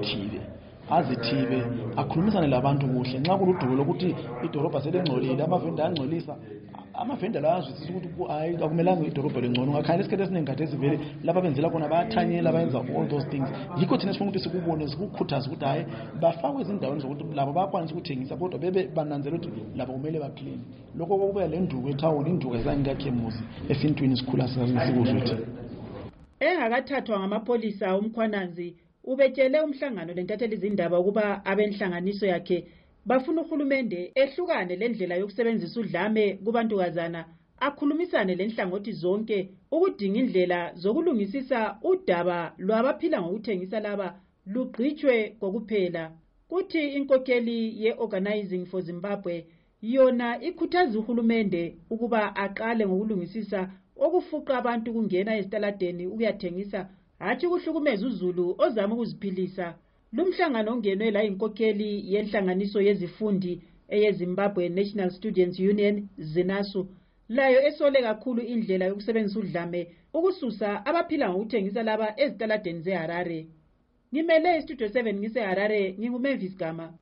azithibe akhulumisane labantu kuhle. Nxa kuludubo lokuthi idorobha selengcolile, amavenda angcolisa, amavenda lawo azwisisa ukuthi hayi akumelanga idorobha lengcono. Ngakhanya isikhathi esiningi kade sivele lapha benzela khona bayathanyela, bayenza all those things. Yikho thina sifuna ukuthi sikubone, sikukhuthaze ukuthi hayi bafakwe ezindaweni zokuthi labo bayakwanisa ukuthengisa, kodwa bebe bananzela ukuthi labo kumele baclean. Lokho kokuba le nduku ethawuni, induku ezange yakhemuzi esintwini sikhula sikuzwe thina. Engakathathwa ngamapolisa uMkhwanazi ubetshele umhlangano lentatheli izindaba ukuba abenhlanganiso yakhe bafuna uhulumende ehlukane lendlela yokusebenzisa udlame kubantukazana, akhulumisane lenhlangothi zonke ukudinga indlela zokulungisisa udaba lwabaphila ngokuthengisa laba lugqitshwe kokuphela. Kuthi inkokheli ye-Organizing for Zimbabwe yona ikhuthaza uhulumende ukuba aqale ngokulungisisa okufuqa abantu kungena ezitaladeni ukuyathengisa, hatshi kuhlukumeza uZulu ozama ukuziphilisa. Lumhlangano ongenwe la inkokheli yenhlanganiso yezifundi eyeZimbabwe National Students Union ZINASU, layo esole kakhulu indlela yokusebenzisa udlame ukususa abaphila ngokuthengisa laba ezitaladeni zeHarare. Ngimele iStudio 7 ngiseHarare, nginguMavis Gama.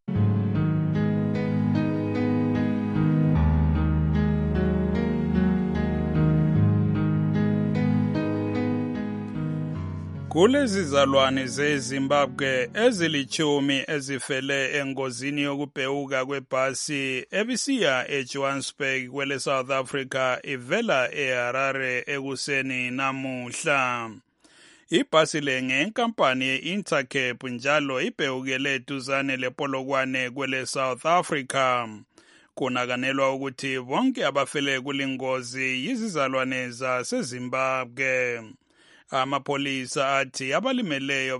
Kulezi zalwane zeZimbabwe ezilithumi ezifele engozini yokubhewuka kwebhasi ebisiya eJohannesburg kwele South Africa ivela eHarare ekuseni namuhla. Ibhasi lenkampani ye-Intercape njalo ibhewukele duzane lePolokwane kwele South Africa. Kunakanelwa ukuthi bonke abafele kulingozi yizizalwane zaseZimbabwe. Amapolisa athi abalimeleyo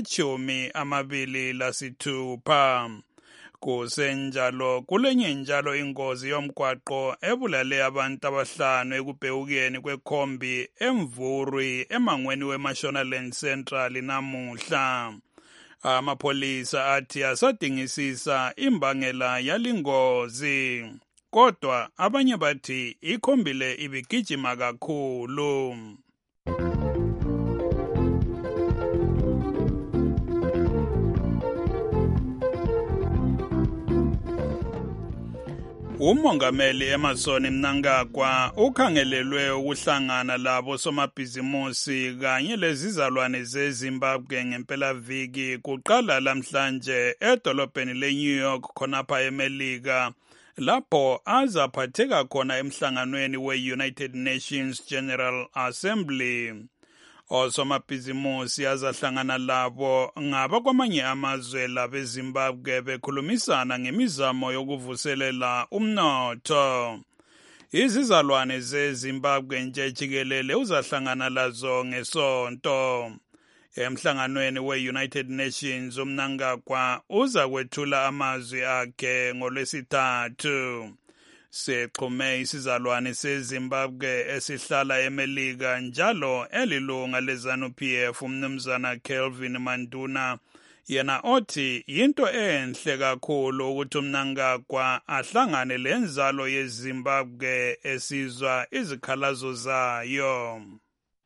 bangama-26. Kusenjalo kulenye njalo ingozi yomgwaqo ebulale abantu 5 ekubhewukeni kwekhombi eMvurwi emangweni weMashonaland Central namuhla. Amapolisa athi asadingisisa imbangela yalingozi, kodwa abanye bathi ikhombile ibigijima kakhulu. Umongameli Emmerson Mnangagwa ukhangelelwe ukuhlangana labo somabhizimusi kanye lezizalwane zeZimbabwe ngempelaviki kuqala lamhlanje edolobheni leNew York khonapha eMelika, lapho azaphatheka khona emhlanganweni we-United Nations General Assembly. Osomabhizimusi azahlangana labo ngaba kwamanye amazwe labeZimbabwe bekhulumisana ngemizamo yokuvuselela umnotho. Izizalwane zeZimbabwe nje jikelele uzahlangana lazo ngeSonto. Emhlanganweni we-United Nations uMnangagwa uzakwethula amazwi akhe ngoLwesithathu. Sexhume isizalwane seZimbabwe esihlala eMelika njalo elilunga leZANU-PF umnumzana Kelvin Manduna, yena othi yinto enhle kakhulu ukuthi uMnangagwa ahlangane lenzalo yeZimbabwe esizwa izikhalazo zayo.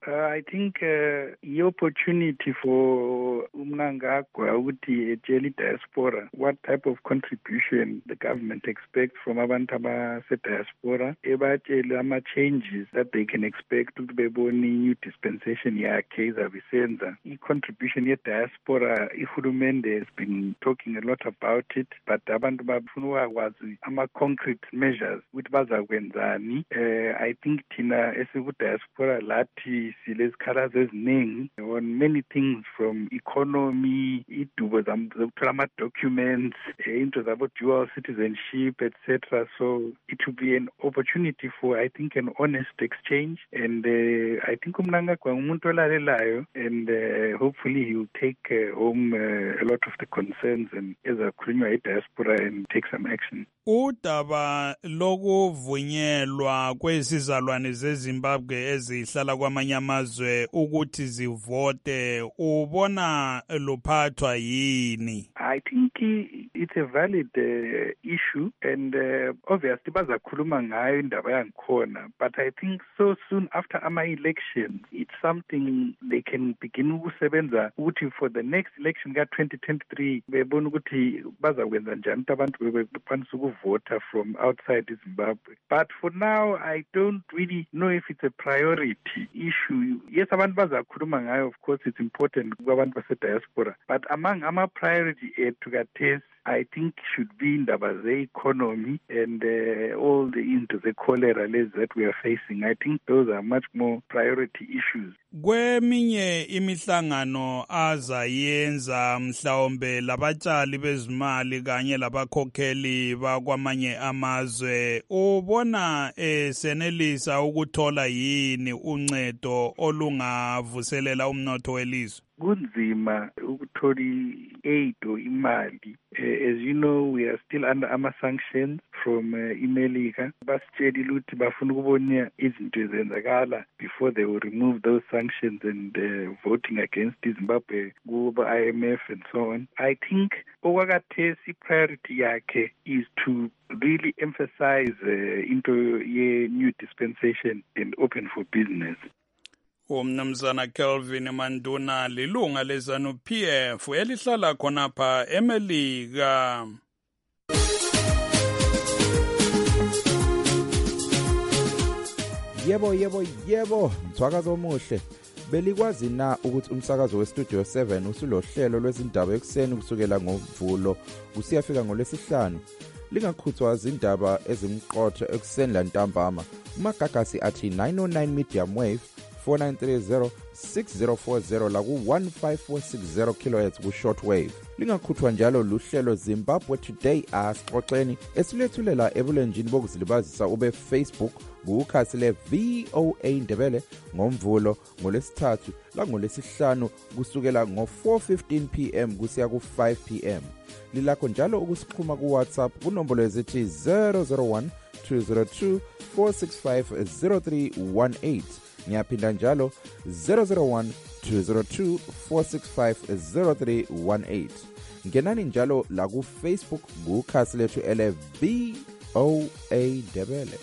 I think i-opportunity for Mnangagwa ukuthi etshele diaspora what type of contribution the government expects from abantu abase-diaspora, ebatshele ama-changes that they can expect ukuthi bebone i-new dispensation yakhe izabe isenza. I-contribution ye-diaspora, ihulumende has been talking a lot about it, but abantu bafuna ukwazi ama-concrete measures ukuthi bazakwenzani. I think thina esiku-diaspora lathi silezikhalazo eziningi on many things from economy, idubo zokuthola ama-documents, into zabo dual citizenship, etc. So it will be an opportunity for, I think, an honest exchange, and I think uMnangagwa umuntu olalelayo, and hopefully he will take home a lot of the concerns and ezakhulunywa i-diaspora and take some action. Udaba lokuvunyelwa kwezizalwane zeZimbabwe ezihlala kwamanye amazwe ukuthi zivote ubona luphathwa yini? I think it's a valid issue, and obviously bazakhuluma ngayo indaba yangikhona, but I think so soon after ama-elections it's something they can begin ukusebenza ukuthi for the next election ka-2023 bebona ukuthi bazakwenza njani ukuthi abantu bekwanisa ukuvota from outside Zimbabwe. But for now I don't really know if it's a priority issue. Yes, abantu bazakhuluma ngayo, of course it's important kwabantu base-diaspora, but among ama-priority ethu kathesi I think should be indaba ze-economy and all the into the cholera that we are facing. I think those are much more priority issues. Kweminye imihlangano azayenza mhlawumbe labatshali bezimali kanye labakhokheli bakwamanye amazwe, ubona senelisa ukuthola yini uncedo olungavuselela umnotho welizwe? Kunzima ukuthola i-aid or imali. As you know, we are still under ama-sanctions from iMelika. Basitshelile ukuthi bafuna ukubona izinto ezenzakala before they will remove those sanctions and voting against Zimbabwe ku-IMF and so on. I think okwakathesi priority yakhe is to really emphasize into ye-new dispensation and open for business. Umnumzana Kelvin Manduna lilunga leZANU-PF elihlala khonapha eMelika. Yebo, mthwakazo omuhle. Belikwazi na ukuthi umsakazo weStudio 7 usulohlelo lwezindaba ekuseni kusukela ngoMvulo kusiyafika ngoLwesihlanu. Lingakhuthwa izindaba ezimqotho ekuseni lantambama. Umagagasi athi 909 medium wave 4930 6040 la ku-15460 kHz ku-shortwave. Lingakhuthwa njalo luhlelo Zimbabwe Today asixoxeni esilethulela ebulenjini bokuzilibazisa ube Facebook kukhasi le-VOA Ndebele ngoMvulo ngoLwesithathu la ngoLwesihlanu kusukela ngo-4:15 PM kusiya ku-5 PM. Lilakho njalo ukusixhuma ku-WhatsApp kunombolo ezithi 001 202 465 0318. Ngiyaphinda njalo 001 202 465 0318. Ngenani njalo la ku Facebook kukhasi lethu ele VOA Ndebele.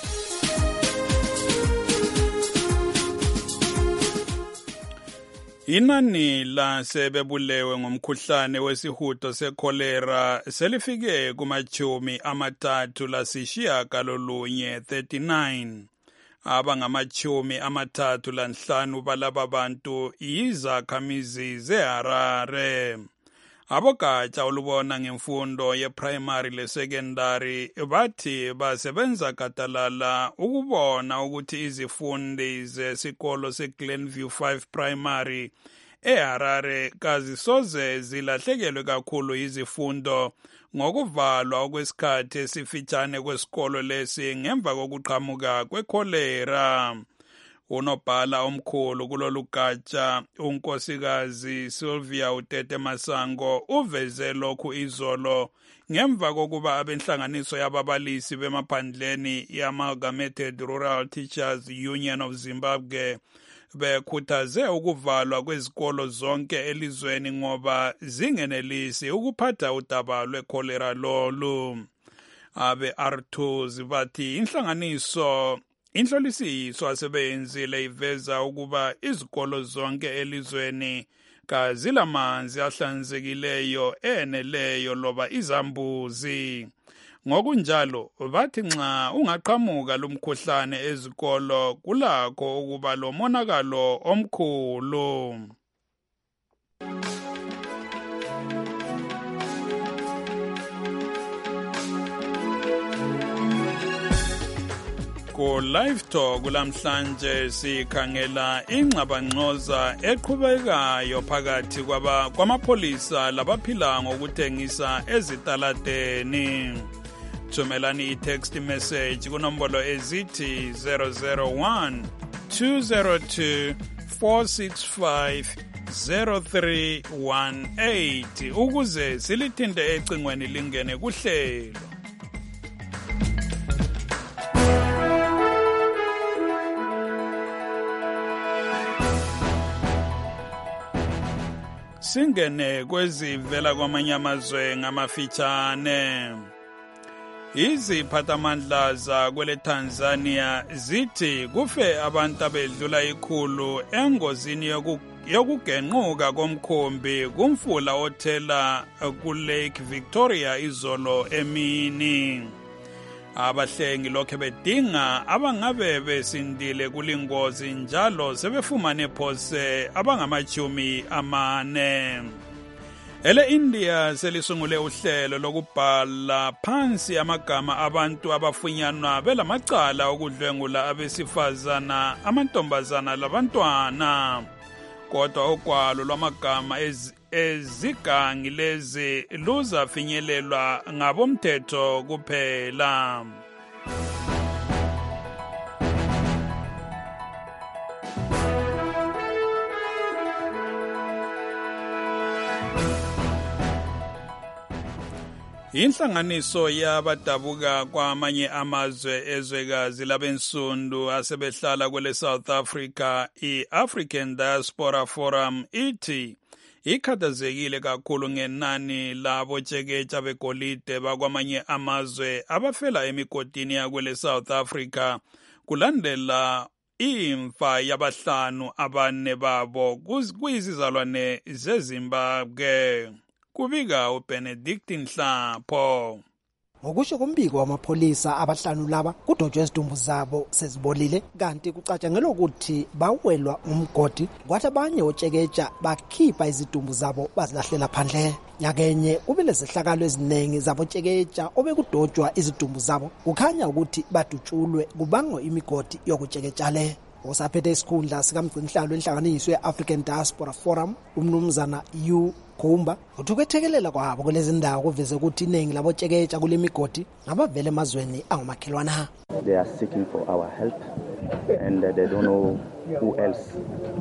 Inani lasebebulewe ngomkhuhlane wesihudo sekholera selifike kumachumi amathathu lasishiyagalolunye 39. Abangamachumi amathathu lanhlanu balaba bantu izakhamizi zeHarare. Abogatsha olubona ngemfundo ye-primary le-secondary bathi basebenza gadalala ukubona ukuthi izifundi zesikolo se-Glenview 5 Primary eHarare kazisoze zilahlekelwe kakhulu izifundo ngokuvalwa okwesikhathi esifitshane kwesikolo lesi ngemva kokuqhamuka kwekholera. Unobhala omkhulu kulolu gatsha unkosikazi Sylvia Utete Masango uveze lokhu izolo ngemva kokuba abenhlanganiso yababalisi bemaphandleni ye-Amalgamated Rural Teachers Union of Zimbabwe bekhuthaze ukuvalwa kwezikolo zonke elizweni ngoba zingenelisi ukuphatha udaba lwekholera lolu. Abe R2 zibathi inhlanganiso Inhlolisiso asebeyenzile iveza ukuba izikolo zonke elizweni kazilamanzi ahlanzekileyo eneleyo loba izambuzi. Ngokunjalo bathi nxa ungaqhamuka lumkhuhlane ezikolo kulakho ukuba lomonakalo omkhulu. Ku Live Talk lamhlanje sikhangela ingxabangxoza eqhubekayo phakathi kwamapholisa labaphila ngokuthengisa ezitaladeni. Thumelani i-text message kunombolo ezithi 001 202 465 0318 ukuze silithinte ecingweni lingene kuhlelo. Singene kwezivela kwamanye amazwe ngamafitshane. Iziphathamandla zakwele Tanzania zithi kufe abantu abedlula 100 engozini yokugenquka komkhumbi kumfula othela kuLake Victoria izolo emini. Abahlengi lokhe bedinga abangabe besindile kulingozi njalo sebefumane phose abangama-40. India selisungule uhlelo lokubhala phansi amagama abantu abafunyanwa belamacala okudlwengula abesifazana, amantombazana labantwana. Kodwa ugwalo lwamagama ezigangi lezi luzafinyelelwa ngabomthetho kuphela. Inhlanganiso yabadabuka kwamanye amazwe ezwekazi labensundu asebehlala kwele South Africa, i-African Diaspora Forum ithi ikhathazekile kakhulu ngenani labotsheketsha begolide bakwamanye amazwe abafela emigodini yakwele South Africa kulandela imfa yabahlanu abane babo kuyizizalwane zeZimbabwe. Kubika uBenedict Nhlapho. Ngokusho kombiko wamapholisa abahlanu laba kudotshwe izidumbu zabo sezibolile kanti kucatshangelwa ukuthi bawelwa umgodi kwathi abanye otsheketsha bakhipha izidumbu zabo bazilahlela phandle. Nyakenye kubile zehlakalo eziningi zabotsheketsha obekudotshwa izidumbu zabo kukhanya ukuthi badutshulwe kubangwa imigodi yokutsheketsha le. Osaphethe isikhundla sikamgcinhlalo enhlanganiso ye-African Diaspora Forum umnumzana U Kumba uthukethekelela kwabo kulezi ndawo kuveze ukuthi iningi labotsheketsha kule migodi ngabavele emazweni angumakhelwana. They are seeking for our help and they don't know who else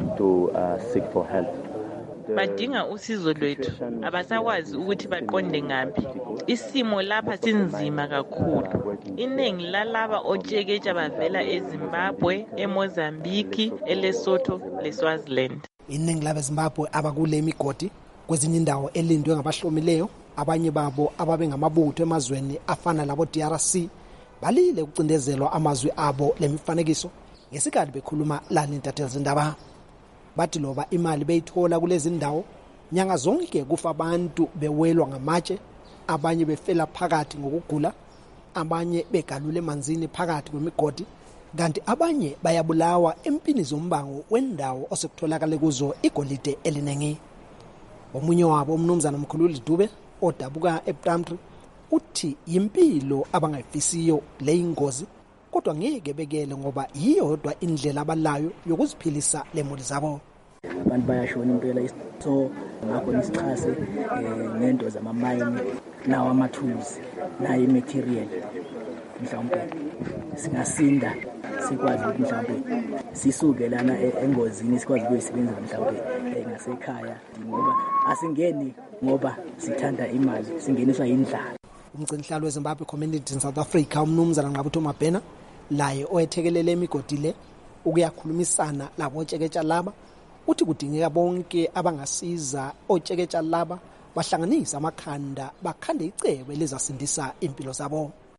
to seek for help. Badinga usizo lwethu abasakwazi ukuthi baqonde ngaphi. Isimo lapha sinzima kakhulu. Iningi lalaba otsheketsha bavela eZimbabwe, eMozambique, eLesotho, leSwaziland. Iningi labeZimbabwe abakule migodi kwezinye indawo elindwe ngabahlomileyo, abanye babo ababengamabutho emazweni afana labo DRC balile ukucindezelwa amazwi abo lemifanekiso ngesikhathi bekhuluma lalintatheli zindaba. Bathi loba imali beyithola kulezi ndawo nyanga zonke kufa abantu bewelwa ngamatshe, abanye befela phakathi ngokugula, abanye begalule emanzini phakathi kwemigodi, kanti abanye bayabulawa empini zombango wendawo osekutholakala kuzo igolide elinengi. Omunye wabo umnumzana Mkhululi Dube odabuka eBramtree uthi impilo abangayifisiyo le ingozi kodwa ngeke bekele ngoba yiyodwa indlela abalayo yokuziphilisa lemuli zabo. Abantu bayashona impela so ngakho nisichase ngento zamamayini nawo amathuluzi nayo imaterial mhlawumbe singasinda sikwazi ukuthi mhlawumbe sisuke lana engozini sikwazi ukuyisebenzisa mhlawumbe ngasekhaya ngoba asingeni ngoba sithanda imali singeniswa indlala. Umgcinhlalo weZimbabwe Community in South Africa umnumzana Ngqabutho Mabhena laye oyethekelele imigodi le ukuyakhulumisana labotsheketsha laba uthi kudingeka bonke abangasiza otsheketsha laba bahlanganisa amakhanda bakhande icebo lezasindisa impilo zabo.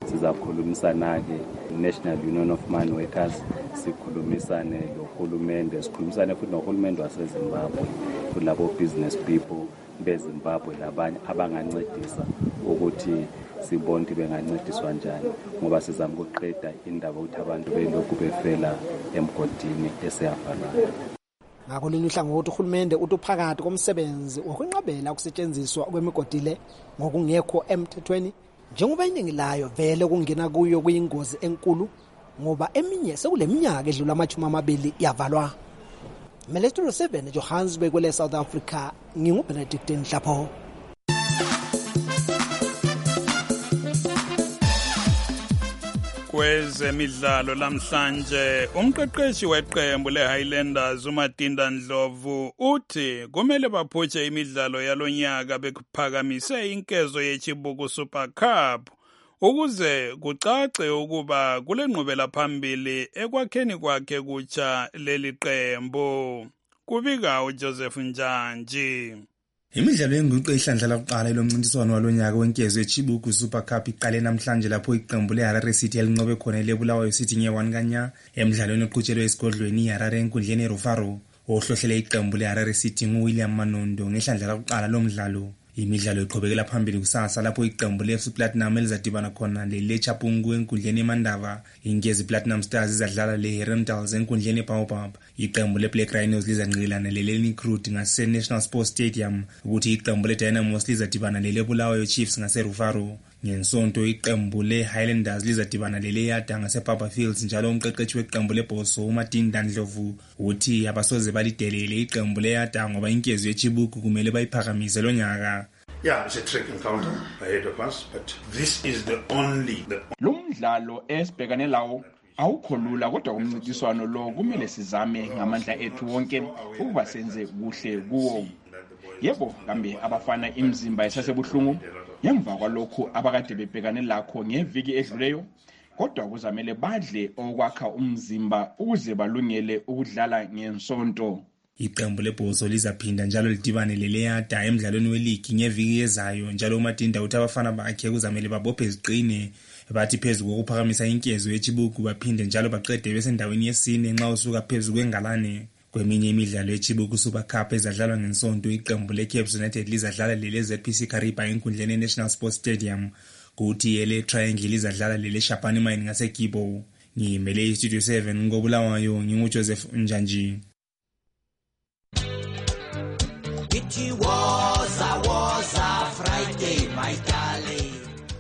sizakhulumisana-ke National Union of Mine Workers, sikhulumisane nohulumende, sikhulumisane futhi nohulumende waseZimbabwe, kulabo business people beZimbabwe labanye abangancedisa ukuthi sibone ukuthi bengancediswa njani, ngoba sizama ukuqeda indaba ukuthi abantu belokhu befela emgodini eseyafanayo. Ngakolunye uhlangothi uhulumende uphakathi komsebenzi wokwenqabela ukusetshenziswa kwemigodi le ngokungekho emthethweni, njengoba iningi layo vele kungena kuyo kuyingozi enkulu, ngoba eminye sekuleminyaka edlula 20 yavalwa. Studio 7 Johannesburg kwele South Africa, nginguBenedict Nhlapho. Kwezemidlalo lamhlanje, umqeqeshi weqembu leHighlanders uMatinda Ndlovu uthi kumele baphutshe imidlalo yalonyaka bekuphakamise inkezo yeChibuku Super Cup ukuze kucace ukuba kule nqubela phambili ekwakheni kwakhe kutsha leli qembu. Kubika uJoseph Njanji. Imidlalo yenguqu ehlandla lokuqala lomncintiswano walonyaka wenkezo yeChibuku Super Cup iqale namhlanje lapho iqembu leHarare City elinqobe khona leBulawayo City nge-1 kanya emidlalweni oqhutshelwe esigodlweni iHarare enkundleni eRufaro. Ohlohlele iqembu leHarare City nguWilliam Manondo ngehlandla lokuqala lomdlalo. Imidlalo iqhubekela phambili kusasa lapho iqembu leFC Platinum elizadibana khona leChapungu enkundleni eMandava. Inkezi Platinum Stars izadlala leHerentals enkundleni eBaobab. Iqembu leBlack Rhinos lizanqilana leLeni Crude ngase-National Sports Stadium, ukuthi iqembu leDynamos lizadibana leBulawayo Chiefs ngaseRufaro. Ngensonto iqembu leHighlanders lizadibana leLeyada ngasePapa Fields, njalo umqeqeshi weqembu leBhoso uMatinda Ndlovu uthi abasoze balidelele iqembu leYada ngoba inkezo yeChibuku kumele bayiphakamise lonyaka. Yeah, it's a trick encounter ahead of us, but this is the only. Lo mdlalo esibhekane lawo awukho lula, kodwa umncintiswano lo kumele sizame ngamandla ethu wonke ukuba senze kuhle kuwo. Yebo, kambe abafana imizimba esasebuhlungu ngemva kwalokho abakade bebhekane lakho ngeviki edluleyo, kodwa kuzamele badle okwakha umzimba ukuze balungele ukudlala ngensonto. Iqembu leBhoso lizaphinda njalo lidibane leLeyada emidlalweni weligi ngeviki ezayo, njalo uMatinda uthi abafana bakhe kuzamele babophe iziqine bathi phezu kokuphakamisa inkezo yeChibuku baphinde njalo baqede besendaweni yesine nxa usuka phezu kwengalane. Kweminye imidlalo yeChibuku Super Cup ezadlalwa ngensonto, iqembu leCape United lizadlala leZPC Kariba enkundleni eNational Sports Stadium, kuthi leTriangle lizadlala leShapani Mine ngaseGibo. Ngimele iStudio 7 ngoBulawayo, nginguJoseph Njanji. It was a Friday, my darling.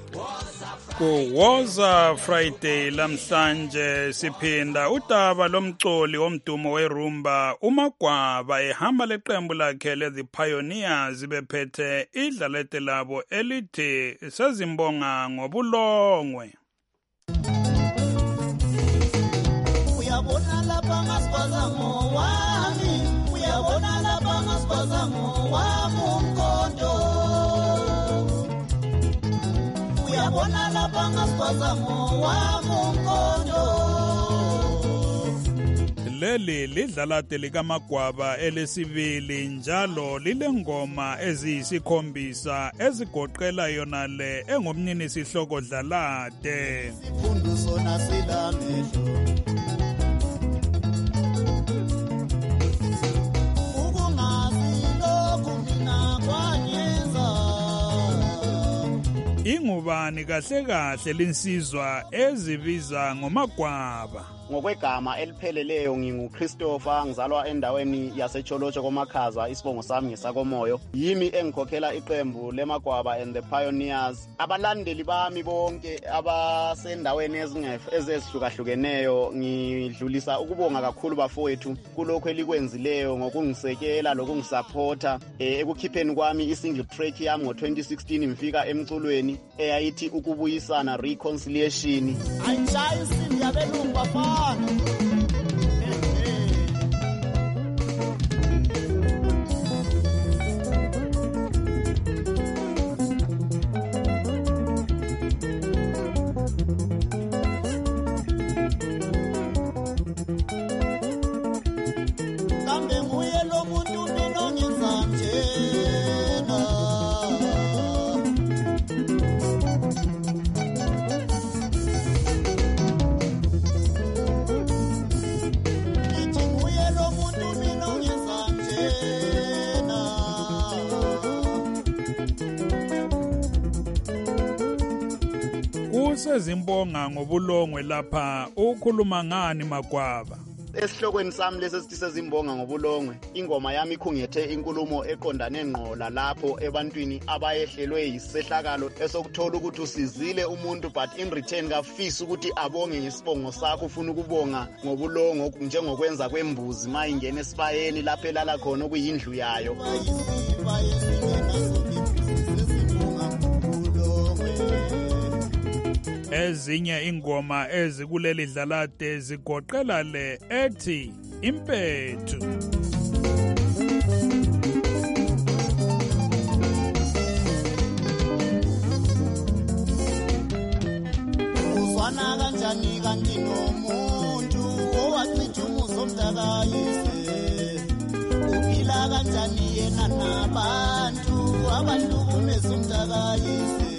Kuwoza Friday lamhlanje siphinda udaba lomcoli womdumo werumba uMagwaba ehamba leqembu lakhe leThe Pioneers bephethe idlalete labo elithi sezimbonga ngobulongwe. Uyabona lapha ngasibhaza ngowami, uyabona lapha ngasibhaza ngowami umkhonto. Uyabona lapha ngasibhaza ngowami umkhonto. Leli lidlalate likaMagwaba elesibili njalo lilengoma eziyisikhombisa ezigoqela yona le engomnini sihloko dlalate. Sifundu sona silamehlo. Ingubani kahle kahle linsizwa ezibiza ngoMagwaba. Ngokwegama elipheleleyo nginguChristopher, ngizalwa endaweni yaseCholotsho koMakhaza, isibongo sami ngesakomoyo. Yimi engikhokhela iqembu leMagwaba and the Pioneers. Abalandeli bami bonke abasendaweni ezehlukahlukeneyo ngidlulisa ukubonga kakhulu bafowethu kulokho elikwenzileyo ngokungisekela lokungisupporta ekukhipheni kwami isingle track yami ngo2016 ngifika emculweni eyayithi ukubuyisana, reconciliation. Ayishayi isindi yabelungu bafana. Kambe nguye lo muntu mina ngizamtshela. usezimbonga ngobulongwe lapha ukhuluma ngani Magwaba? Esihlokweni sami lesi sisezimbonga ngobulongwe, ingoma yami ikhungethe inkulumo eqondane ngqola lapho ebantwini abayehlelwe yisehlakalo esokuthola ukuthi usizile umuntu but in return kafisa ukuthi abonge ngesibongo sakho, ufuna ukubonga ngobulongo njengokwenza kwembuzi mayingena esibayeni lapho elala khona okuyindlu yayo. Ezinye ingoma ezikuleli dlalade zigoqela le ethi Impethu. Uzwana kanjani kanti nomuntu owachitha umuso mntakayise? Uphila kanjani yena nabantu abahlukumeza umntakayise?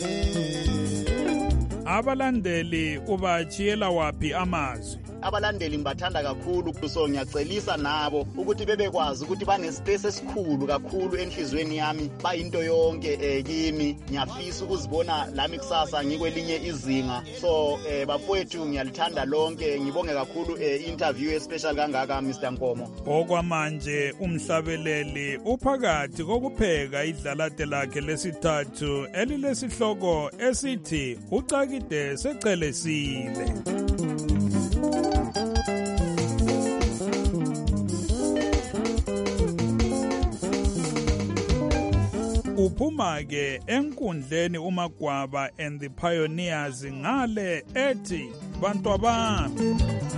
Abalandeli ubachiyela wapi amazwi? Abalandeli ngibathanda kakhulu, so ngiyacelisa nabo ukuthi bebekwazi ukuthi banespace esikhulu kakhulu enhlizweni yami, bayinto yonke kimi. Ngiyafisa ukuzibona lami kusasa ngikwelinye izinga. So bafowethu ngiyalithanda lonke, ngibonge kakhulu interview especially kangaka Mr Nkomo. Okwamanje umhlabeleli uphakathi kokupheka idlalade lakhe lesithathu elilesihloko esithi ucakide secelesile. Uphuma ke enkundleni uMagwaba and the Pioneers ngale ethi bantu abami.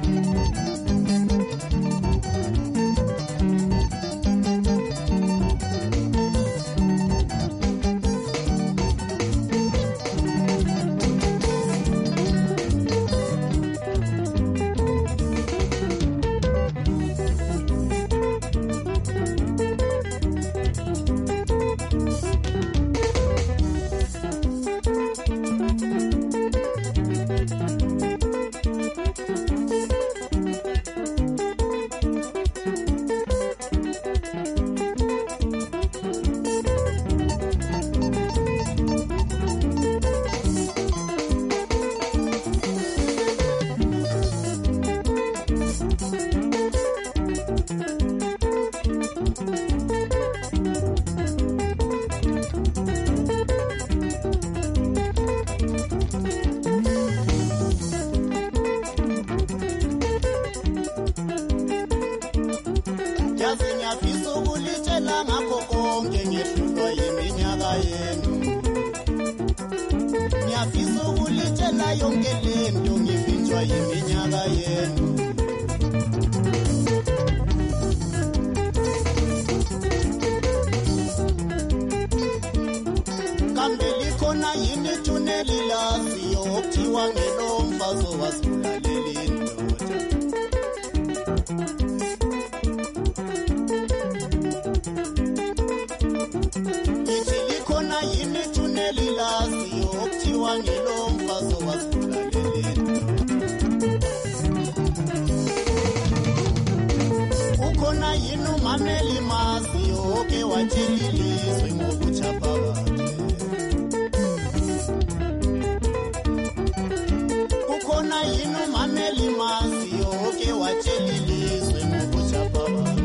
Ngiyafisa ukulitshela yonke lento ngivinjwa yiminyaka yenu. Kambe likhona yini ithuneli laziyo okuthiwa ngelomfazi owasibulalela indoda? Ithi likhona yini ithuneli laziyo okuthiwa ngelomfazi owasibulalela indoda? Ukhona yini umameli maziyo oke watshela ilizwe ngobutshapha bakhe? Ukhona yini umameli maziyo oke watshela ilizwe ngobutshapha bakhe?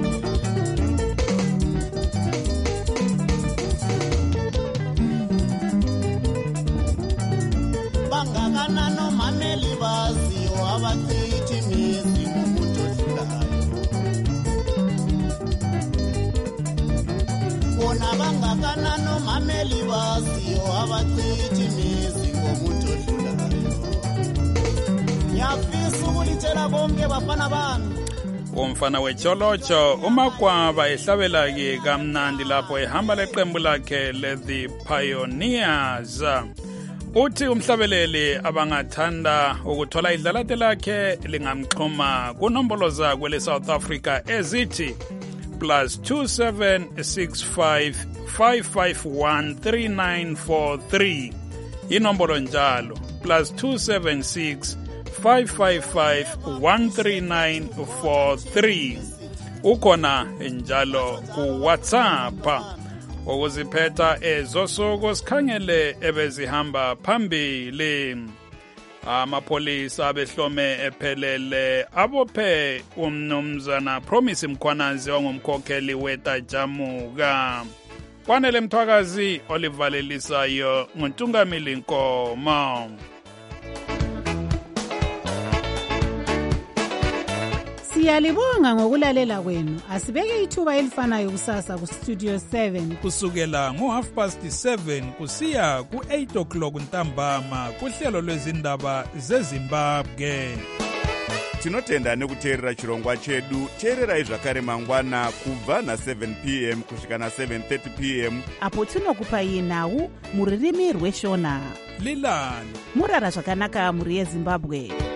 Bangakanani omameli baziyo abachithi imizi ngomuntu odlulayo? Bona bangakanani omameli baziyo abachithi imizi ngomuntu odlulayo? Ngiyafisa ukulitshela bonke bafana bami. Umfana wetsholotsho uMagwaba ehlabela ke kamnandi lapho ehamba leqembu lakhe le-The Pioneers. Uthi umhlabeleli abangathanda ukuthola idlalade lakhe lingamxhuma kunombolo zakwe le-South Africa ezithi +2765 551 3943. Inombolo njalo +276 555 13943. Ukhona njalo ku WhatsApp. Ukuziphetha ezosuku sikhangele ebezihamba phambili. Amapholisa behlome ephelele abophe umnumzana Promise Mkhwanazi ongumkhokheli wetajamuka. Kwanele Mthwakazi olivalelisayo nguNtungamili Nkomo. Siyalibonga ngokulalela kwenu. Asibeke ithuba elifanayo kusasa ku Studio 7 kusukela ngo7:30 kusiya ku8 o'clock ntambama kuhlelo lwezindaba zeZimbabwe. Tinotenda nekuteerera chirongwa chedu. Teererai zvakare mangwana kubva na7 p.m. kusvika na7:30 p.m. apo tinokupai nhau muririmi rweshona. Lilani murara zvakanaka muri yeZimbabwe.